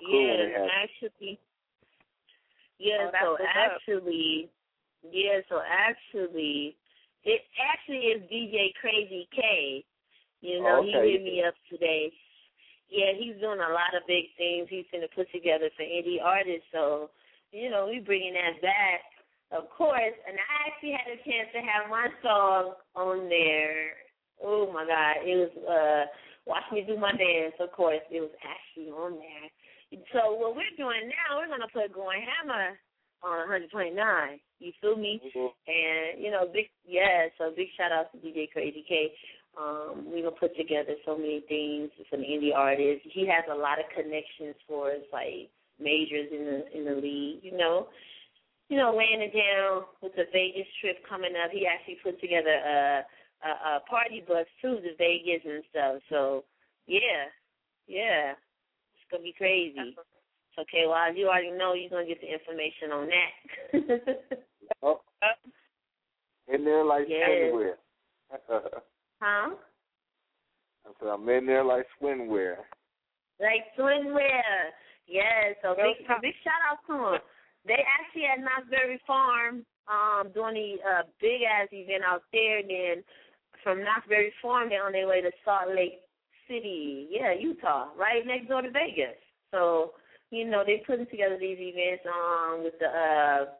S19: It actually is DJ Crazy K. You know, he hit me up today. Yeah, he's doing a lot of big things. He's going to put together for indie artists. So, you know, we bringing that back, of course. And I actually had a chance to have my song on there. Oh, my God. It was Watch Me Do My Dance, of course. It was actually on there. So what we're doing now, we're going to put Going Hammer on 100.9. You feel me? Mm-hmm. And, you know, big shout out to DJ Crazy K. We're going to put together so many things, some indie artists. He has a lot of connections for us, like majors in the league, you know, laying it down with the Vegas trip coming up. He actually put together a party bus too to Vegas and stuff. So yeah, it's gonna be crazy. So KY, you already know you're gonna get the information on that. In there like swimwear.
S4: Huh?
S19: I said I'm in there like swimwear.
S4: Like swimwear. Yeah, so big shout out to them. They actually at Knott's Berry Farm doing a big-ass event out there. Then from Knott's Berry Farm, they're on their way to Salt Lake City, Utah, right next door to Vegas. So, you know, they're putting together these events with the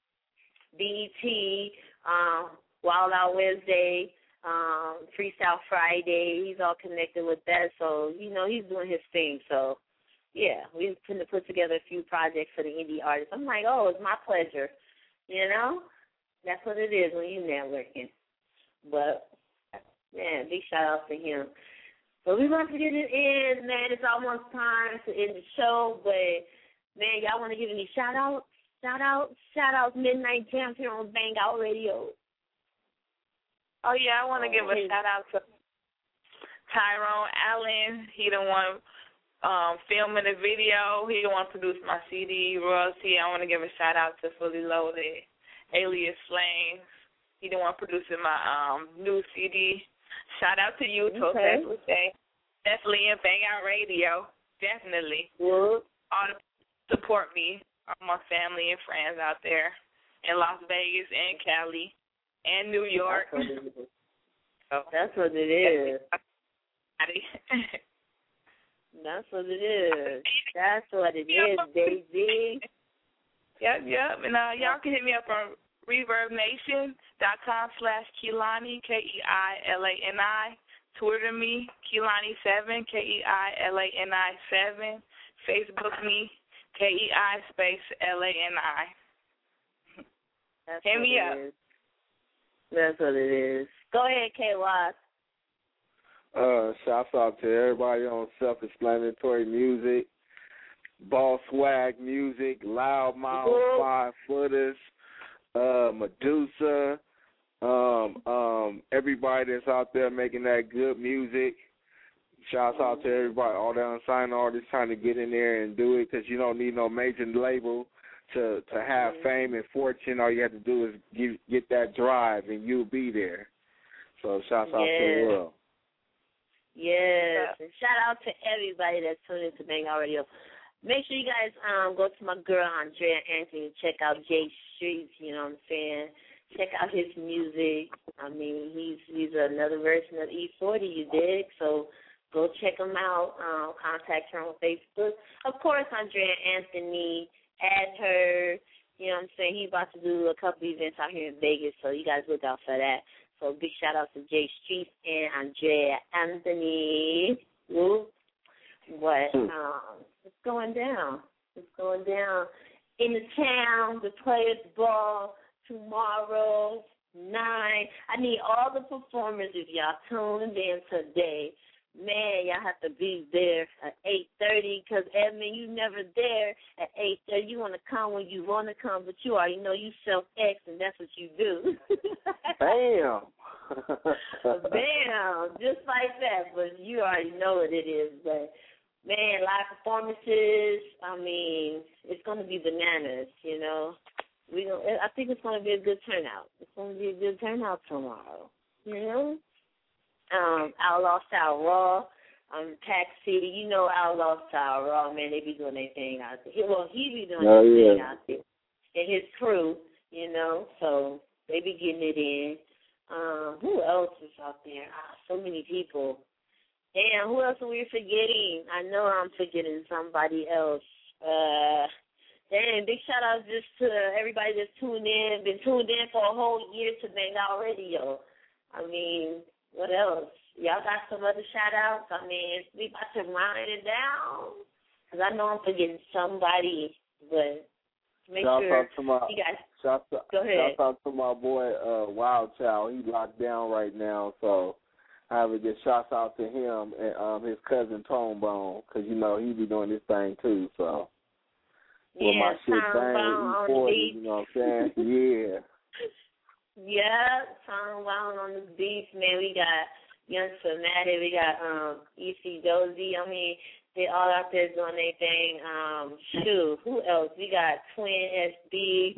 S4: BET, Wild Out Wednesday, Freestyle Friday. He's all connected with that. So, you know, he's doing his thing. So, yeah, we're going to put together a few projects for the indie artists. I'm like, it's my pleasure. You know? That's what it is when you're networking. But, man, big shout-out to him. So we're going to get it in, man. It's almost time to end the show. But, man, y'all want to give any shout-outs? Shout out Midnight Jams here on Bang Out Radio.
S21: Oh, yeah, I want to give a shout-out to Tyrone Allen. He the one filming the video. He the one produced my CD, Royalty. I want to give a shout-out to Fully Loaded, Alias Flames. He the one producing my new CD. Shout-out to you, Toast Day. Definitely in Bang Out Radio. Definitely. All the support me, all my family and friends out there in Las Vegas and Cali. And New York.
S4: That's what it is. That's what it is. That's what it is, baby.
S21: Yep. And y'all can hit me up on ReverbNation.com/Keilani, KEILANI. Twitter me, Keilani7, KEILANI7. Facebook me, KEI_LANI. Hit me up.
S4: That's what it is. Go ahead, KY.
S19: Shouts out to everybody on Self-Explanatory Music, Ball Swag Music, Loud Mouth, 5 Footers, Medusa, everybody that's out there making that good music. Shouts out to everybody, all the unsigned artists trying to get in there and do it, because you don't need no major label to have fame and fortune. All you have to do is get that drive, and you'll be there. So shouts out to the world.
S4: Yes, and shout out to everybody that's tuning into Bang Out Radio. Make sure you guys go to my girl Andrea Anthony and check out Jay Streets. You know what I'm saying? Check out his music. I mean, he's another version of E40. You dig? So go check him out. Contact her on Facebook. Of course, Andrea Anthony. Add her, you know what I'm saying? He's about to do a couple events out here in Vegas, so you guys look out for that. So big shout out to Jay Street and Andrea Anthony. But it's going down. It's going down. In the town, the Players Ball tomorrow, 9. I need all the performers, if y'all tuned in today. Man, y'all have to be there at 8:30 because, Edmund, you never there at 8:30. You want to come when you want to come, but you already know you self-X, and that's what you do.
S19: Bam.
S4: Bam. Just like that, but you already know what it is. But, man, live performances, I mean, it's going to be bananas, you know. I think it's going to be a good turnout. It's going to be a good turnout tomorrow, you know. Outlaw Style Raw, Pack City. You know Outlaw Style Raw, man, they be doing their thing out there. Well, he be doing his thing out there. And his crew, you know, so they be getting it in. Who else is out there? So many people. Damn, who else are we forgetting? I know I'm forgetting somebody else. Big shout out just to everybody that's tuned in, been tuned in for a whole year to Bang Out Radio. I mean, what else? Y'all got some other shout-outs? I mean, we about to wind it down. Because I know I'm forgetting somebody, but make
S19: shout
S4: sure
S19: out to my,
S4: you guys
S19: go ahead. Shout out to my boy, Wild Child. He's locked down right now, so I have to get shouts out to him and his cousin Tone Bone, because, you know, he be doing this thing, too, so. With my shit bang, E40, you know what I'm saying? Yeah.
S4: Yeah, Tom Wild on the beats, man. We got Young Somatic, we got EC Dozy. I mean, they all out there doing their thing. Shoot, who else? We got Twin SB.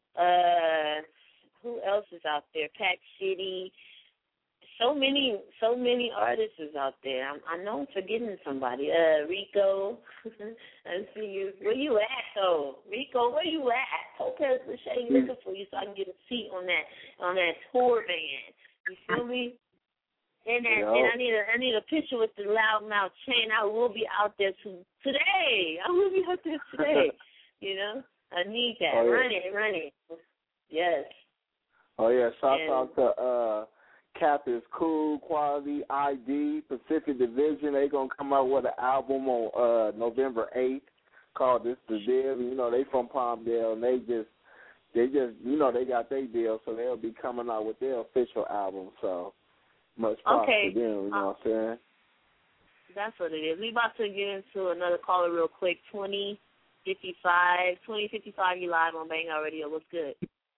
S4: Who else is out there? Pack City. So many artists is out there. I know I'm forgetting somebody. Rico. I see you. Where you at, though? Rico, where you at? Okay, Lachey looking for you so I can get a seat on that tour van. You feel me? And I need a picture with the loudmouth chain. I will be out there today. I will be out there today. You know, I need that.
S19: Oh, yeah.
S4: Run it. Yes.
S19: Oh yeah, shout out to Captain's Cool, Quality, ID, Pacific Division. They gonna come out with an album on November 8th called "This the Deal." You know, they from Palmdale, and they just you know, they got their deal, so they'll be coming out with their official album. So much props to them. You know what I'm saying?
S4: That's what it is. We about to get into another caller real quick. 20. 2055, you live on Bang Out Radio. What's good?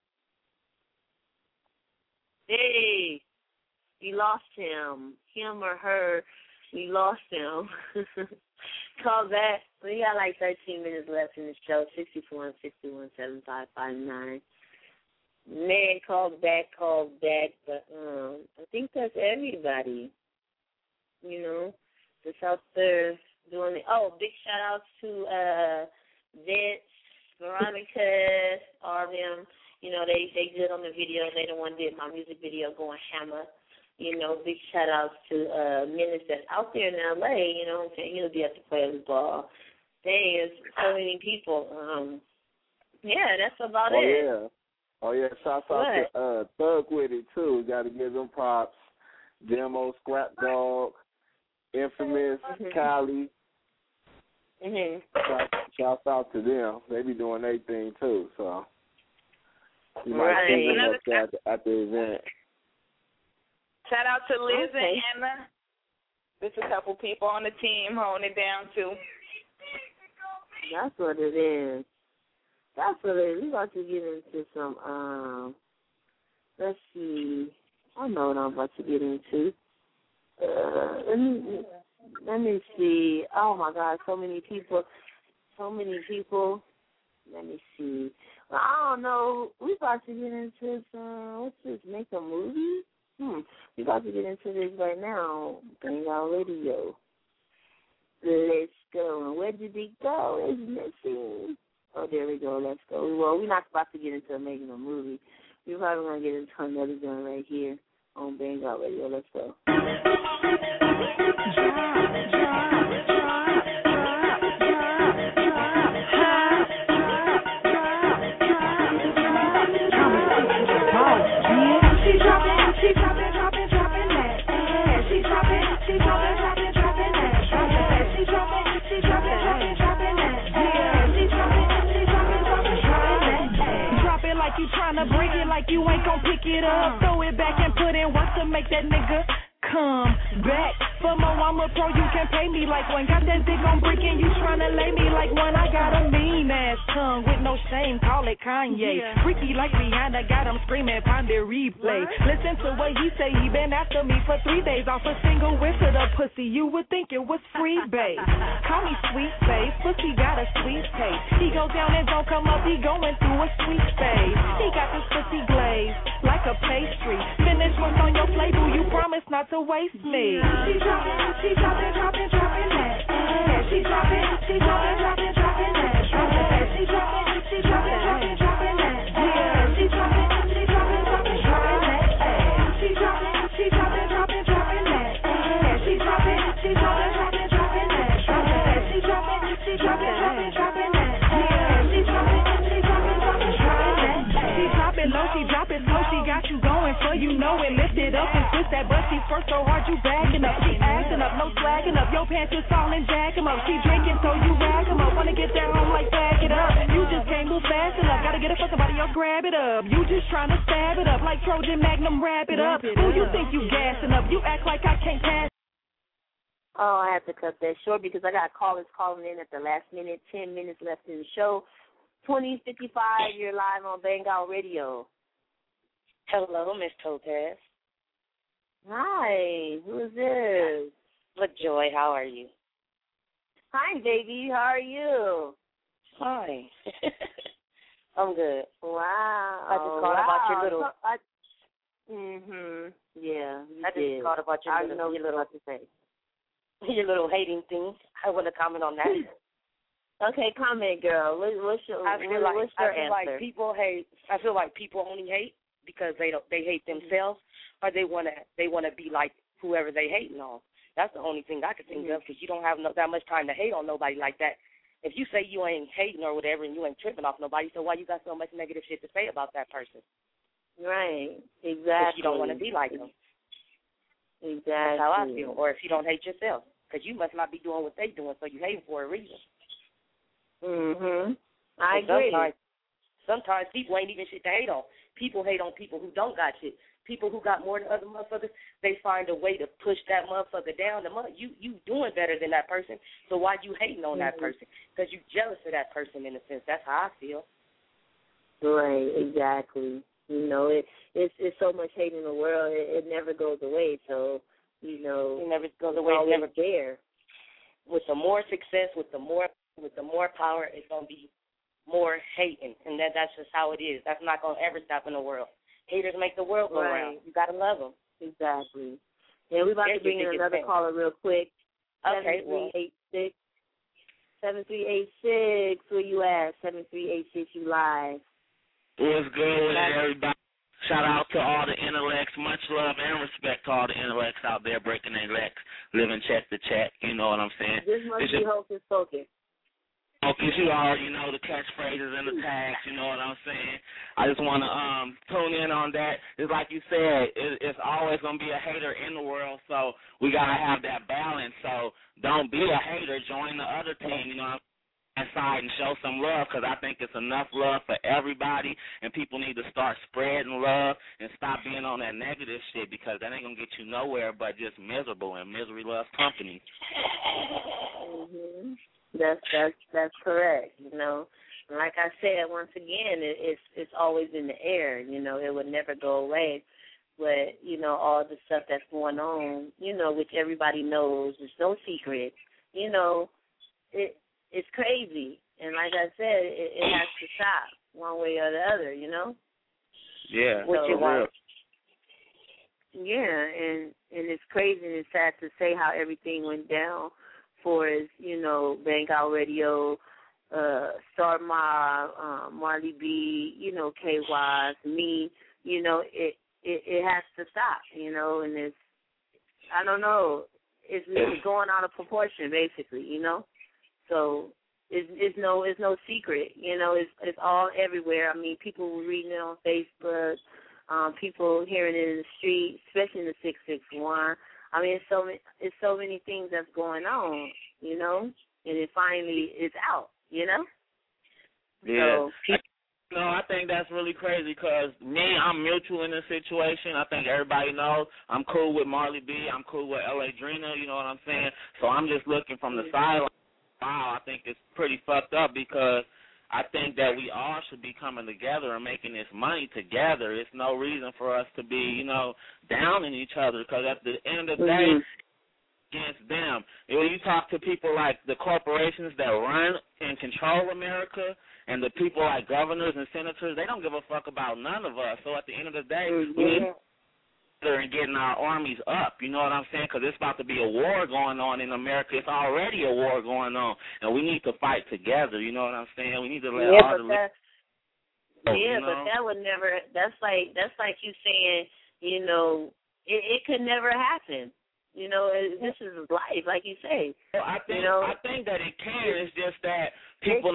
S4: Hey, we lost him. Him or her, we lost him. Call back. We got like 13 minutes left in the show. 641-617-559. Man, call back. But I think that's everybody. You know, just out there doing it. Oh, big shout outs to Vince, Veronica, all them. You know, they good on the video. They the one did my music video going hammer. You know, big shout outs to Menace that's out there in LA, you know what I'm saying? He'll be at the Players Ball. Dang, there's so many people. Yeah, that's about it.
S19: Oh yeah, shouts out to Thug with it too. Gotta give them props. Demo, Scrap Dog, Infamous, Cali. Shouts out to them. They be doing their thing too, so you might see them up there at the event.
S21: Shout out to Liz and Anna. There's a couple people on the team holding it down too.
S4: That's what it is. We're about to get into some, let's see. I know what I'm about to get into. Let me see. Oh, my God, so many people. Let me see. Well, I don't know. We're about to get into some, what's this, make a movie? We're about to get into this right now. Bang Out Radio. Let's go. And where did it go? It's missing. Oh, there we go. Let's go. Well, we're not about to get into making a movie. We're probably going to get into another gun right here on Bang Out Radio. Let's go.
S2: You tryna break it like you ain't gon' pick it up. Throw it back and put in work to make that nigga come back. For more, I'm a pro, you can pay me like one. Got that dick on brick and you tryna lay me like one. I got a mean ass tongue with no shame, call it Kanye. Freaky like Rihanna, got him screaming, find the replay. Listen to what he say, he been after me for 3 days off a single whiff of the pussy. You would think it was free, babe. Call me sweet face, pussy got a sweet taste. He go down and don't come up, he going through a sweet phase. He got this pussy glazed like a pastry. Finish what's on your plate, boo, you promise not to waste me. She dropping that. She dropping that. She dropping that. She dropping that. She dropping that. She dropping that. She dropping that. She dropping that. She dropping that. She dropping that. She dropping that. She dropping that. She drop it low, she drop it slow, she got you going for you know it. Lift it up and twist that butt, she first so hard you backing up. She acting up, no slagging up. Your pants is falling, jack 'em up. She drinking so you rack 'em up. Wanna get that home like back it up. You just can't move fast enough. Gotta get it for somebody else, grab it up. You just trying to stab it up like Trojan Magnum, wrap it up. Who you think you gassing up? You act like I can't pass.
S4: Oh, I have to cut that short because I got callers calling in at the last minute. 10 minutes left in the show. 2055, you're live on Bang Out Radio.
S1: Hello, Miss Topaz.
S4: Hi, who is this?
S1: LaJoy, how are you?
S4: Hi, baby, how are you?
S1: Hi. I'm good.
S4: Wow.
S1: I just called about your little...
S4: Yeah,
S1: I just called about your little hating thing. I want to comment on that.
S4: Okay, comment, girl. What's your answer?
S1: Like people hate. I feel like people only hate because they hate themselves, or they wanna be like whoever they hating on. That's the only thing I could think of, because you don't have that much time to hate on nobody like that. If you say you ain't hating or whatever and you ain't tripping off nobody, so why you got so much negative shit to say about that person?
S4: Right, exactly.
S1: If you don't want to be like them.
S4: Exactly.
S1: That's how I feel. Or if you don't hate yourself, because you must not be doing what they doing, so you hating for a reason.
S4: I agree.
S1: Sometimes people ain't even shit to hate on. people hate on people who don't got shit. People who got more than other motherfuckers, they find a way to push that motherfucker down. You doing better than that person, so why you hating on that person? Because you jealous of that person in a sense. That's how I feel.
S4: Right, exactly. You know, it's so much hate in the world. It never goes away. So, you know,
S1: it never goes away.
S4: It's
S1: never
S4: there.
S1: With the more success, with the more power, it's gonna be more hating, and that's just how it is. That's not gonna ever stop in the world. Haters make the world go round. You gotta love them.
S4: Exactly. Yeah, we're about to bring in another caller real quick.
S1: Okay.
S4: 7386. Where you at? 7386. You live.
S18: What's good with everybody? Shout out to all the intellects. Much love and respect to all the intellects out there breaking their legs, living check to check. You know what I'm saying?
S4: This must be Hocus Pocus.
S18: Focus, you already know the catchphrases and the tags, you know what I'm saying? I just want to tune in on that. It's like you said, it's always going to be a hater in the world, so we got to have that balance. So don't be a hater. Join the other team, you know, inside and show some love, because I think it's enough love for everybody, and people need to start spreading love and stop being on that negative shit, because that ain't going to get you nowhere but just miserable, and misery loves company.
S4: Mm-hmm. That's correct. You know, like I said, once again, it's always in the air. You know, it would never go away. But you know, all the stuff that's going on, you know, which everybody knows, it's no secret. You know, it's crazy, and like I said, it has to stop one way or the other. You know.
S18: Yeah.
S4: What you want. Yeah, and it's crazy and it's sad to say how everything went down. For as you know, Bang Out Radio, Star Mob, Marley B, you know, K-Wise, me, you know, it has to stop, you know, and it's, I don't know, it's going out of proportion, basically, you know. So it's no secret, you know, it's all everywhere. I mean, people reading it on Facebook, people hearing it in the street, especially in the 661. I mean, it's so many things that's going on, you know, and it finally is out, you know.
S18: Yeah. So, I think that's really crazy because I'm mutual in this situation. I think everybody knows I'm cool with Marley B. I'm cool with L.A. Drina, you know what I'm saying? So I'm just looking from the sideline. Wow, I think it's pretty fucked up because I think that we all should be coming together and making this money together. It's no reason for us to be, you know, downing each other because at the end of the day, against them. When you talk to people like the corporations that run and control America and the people like governors and senators, they don't give a fuck about none of us. So at the end of the day, we need and getting our armies up, you know what I'm saying? Because it's about to be a war going on in America. It's already a war going on, and we need to fight together. You know what I'm saying? We need to let all the
S4: but that would never. That's like you saying, you know, it could never happen. You know, this is life, like you say.
S18: Well, I think that it can. It's just that people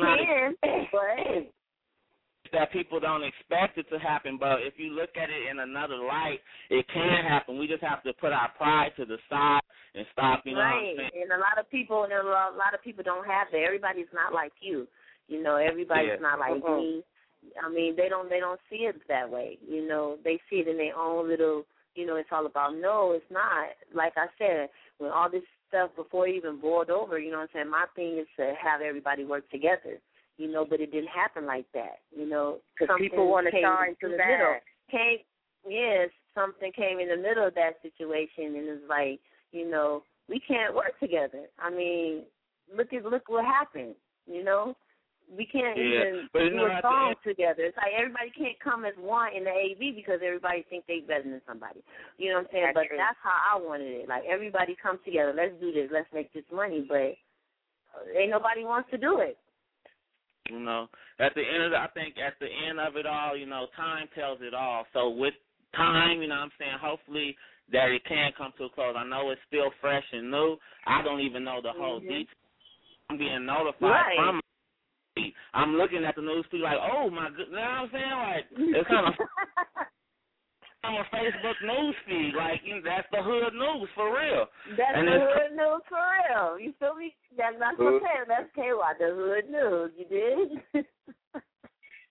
S18: that people don't expect it to happen, but if you look at it in another light, it can happen. We just have to put our pride to the side and stop, you know what I'm saying?
S4: And a lot of people don't have that. Everybody's not like you. You know, everybody's not like me. I mean, they don't see it that way. You know, they see it in their own little, you know, it's all about, no, it's not. Like I said, when all this stuff before it even boiled over, you know what I'm saying, my thing is to have everybody work together. You know, but it didn't happen like that, you know.
S1: Because people want to shine too bad.
S4: Something came in the middle of that situation, and it's like, you know, we can't work together. I mean, look what happened, you know. We can't even do a song together. It's like everybody can't come as one in the AV because everybody thinks they better than somebody. You know what I'm saying? But that's how I wanted it. Like, everybody come together. Let's do this. Let's make this money. But ain't nobody wants to do it.
S18: You know, I think at the end of it all, you know, time tells it all. So with time, you know what I'm saying, hopefully that it can come to a close. I know it's still fresh and new. I don't even know the whole details. I'm being notified from my I'm looking at the news feed like, oh, my goodness, you know what I'm saying? Like, it's kind of on a Facebook news feed. Like, you know, that's the hood news for real.
S4: That's the hood news for real. You feel me? That's not what I'm saying. That's KY, the hood news. You did?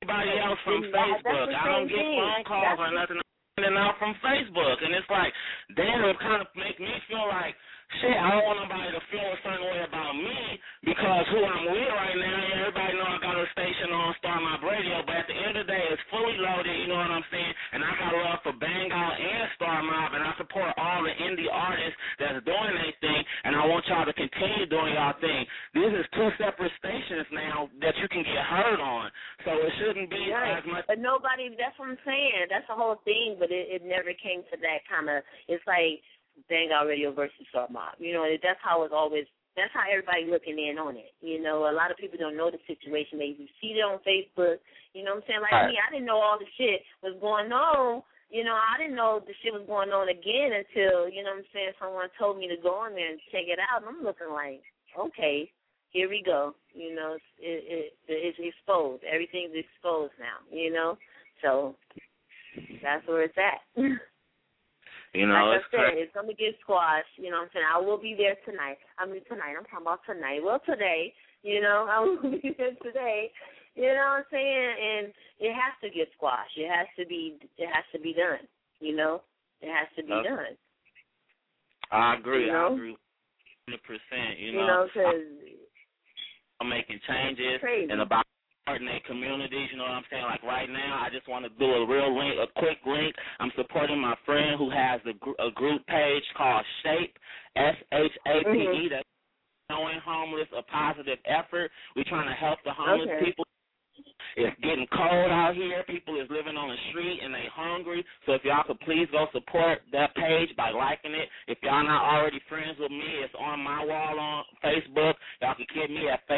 S18: everybody else from Facebook. I don't get phone calls or nothing out from Facebook, and it's like, damn, it kind of make me feel like, shit, I don't want nobody to feel a certain way about me because who I'm with right now, everybody know I got a station on Star Mob Radio, but at the end of the day, it's fully loaded, you know what I'm saying, and I got love for Bang Out and Star Mob, and I support all the indie artists that's doing their thing, and I want y'all to continue doing y'all thing. This is two separate stations now that you can get heard on, so it shouldn't be as much.
S4: But nobody, that's what I'm saying, that's the whole thing, but it never came to that kind of, it's like Bang Out Radio versus Star Mob. You know, that's how it's always, that's how everybody looking in on it. You know, a lot of people don't know the situation. They see it on Facebook. You know what I'm saying? Like me, I didn't know all the shit was going on. You know, I didn't know the shit was going on again until, you know what I'm saying, someone told me to go on there and check it out. And I'm looking like, okay, here we go. You know, it's exposed. Everything's exposed now, you know? So that's where it's at.
S18: You know,
S4: like I said, it's going to get squashed. You know what I'm saying? I will be there tonight. I'm talking about tonight. Well, today, you know, I will be there today. You know what I'm saying? And it has to get squashed. It has to be done. You know? It has to be done.
S18: I agree.
S4: You know?
S18: I agree 100%. You
S4: know, because
S18: I'm making changes and about their communities, you know what I'm saying? Like right now, I just want to do a quick link. I'm supporting my friend who has a group page called SHAPE, SHAPE, that's Showing Homeless a Positive Effort. We're trying to help the homeless people. It's getting cold out here. People is living on the street and they hungry. So if y'all could please go support that page by liking it. If y'all not already friends with me, it's on my wall on Facebook. Y'all can get me at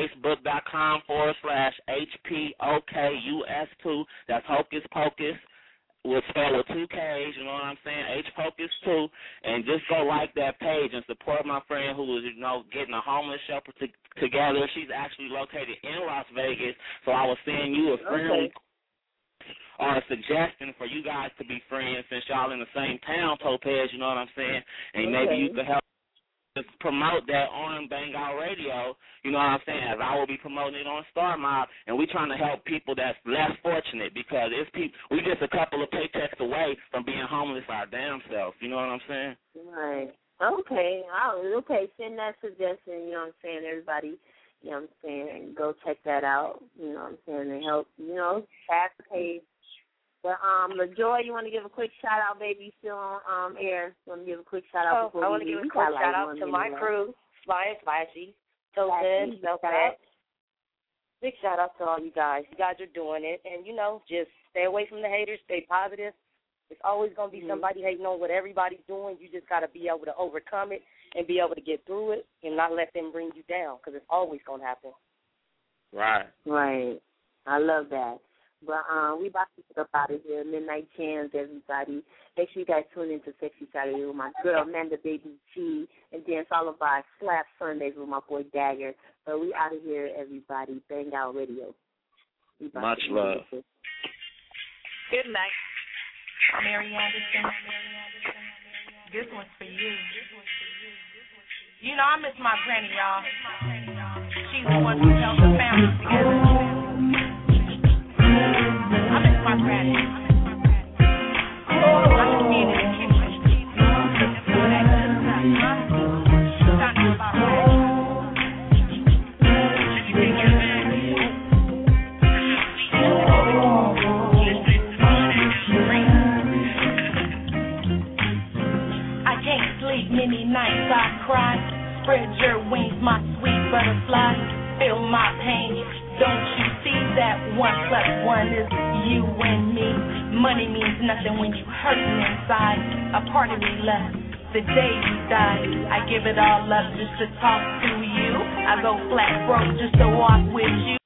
S18: facebook.com/HPOKUS2. That's Hocus Pocus. We'll spell with 2 Ks, you know what I'm saying, HPOCUS2, and just go like that page and support my friend who is, you know, getting a homeless shelter together. She's actually located in Las Vegas, so I was sending you a friend or a suggestion for you guys to be friends since y'all in the same town, Topaz, you know what I'm saying, and maybe you could help to promote that on Bang Out Radio, you know what I'm saying, as I will be promoting it on Star Mob, and we're trying to help people that's less fortunate because we just a couple of paychecks away from being homeless our damn self, you know what I'm saying?
S4: Right. Okay. Send that suggestion, you know what I'm saying, everybody, you know what I'm saying, go check that out, you know what I'm saying, and help, you know, tag the page. But LaJoy, you want to give a quick shout out, baby? You still on air? You want to give a quick shout out before
S1: I want to give a quick shout out to my crew, Sly and Flashy, Token, Belfast. Big shout out to all you guys. You guys are doing it, and you know, just stay away from the haters. Stay positive. It's always going to be somebody hating on what everybody's doing. You just got to be able to overcome it and be able to get through it and not let them bring you down because it's always going to happen.
S18: Right.
S4: Right. I love that. But we about to get up out of here. Midnight Jams, everybody. Make sure you guys tune into Sexy Saturday with my girl, Amanda Baby G, and then followed by Slap Sundays with my boy Dagger. So we out of here, everybody. Bang Out Radio.
S18: Much love.
S21: Good night. I'm Mary Anderson. This one's for you. You know, I miss my granny, y'all. She's the one who held the family together. I miss my granny. I just be in the kitchen. I can't sleep many nights. I cry. Spread your wings, my sweet butterfly. Feel my pain. Don't you see that 1 + 1 is you and me? Money means nothing when you hurting inside. A part of me left the day you died. I give it all up just to talk to you. I go flat broke just to walk with you.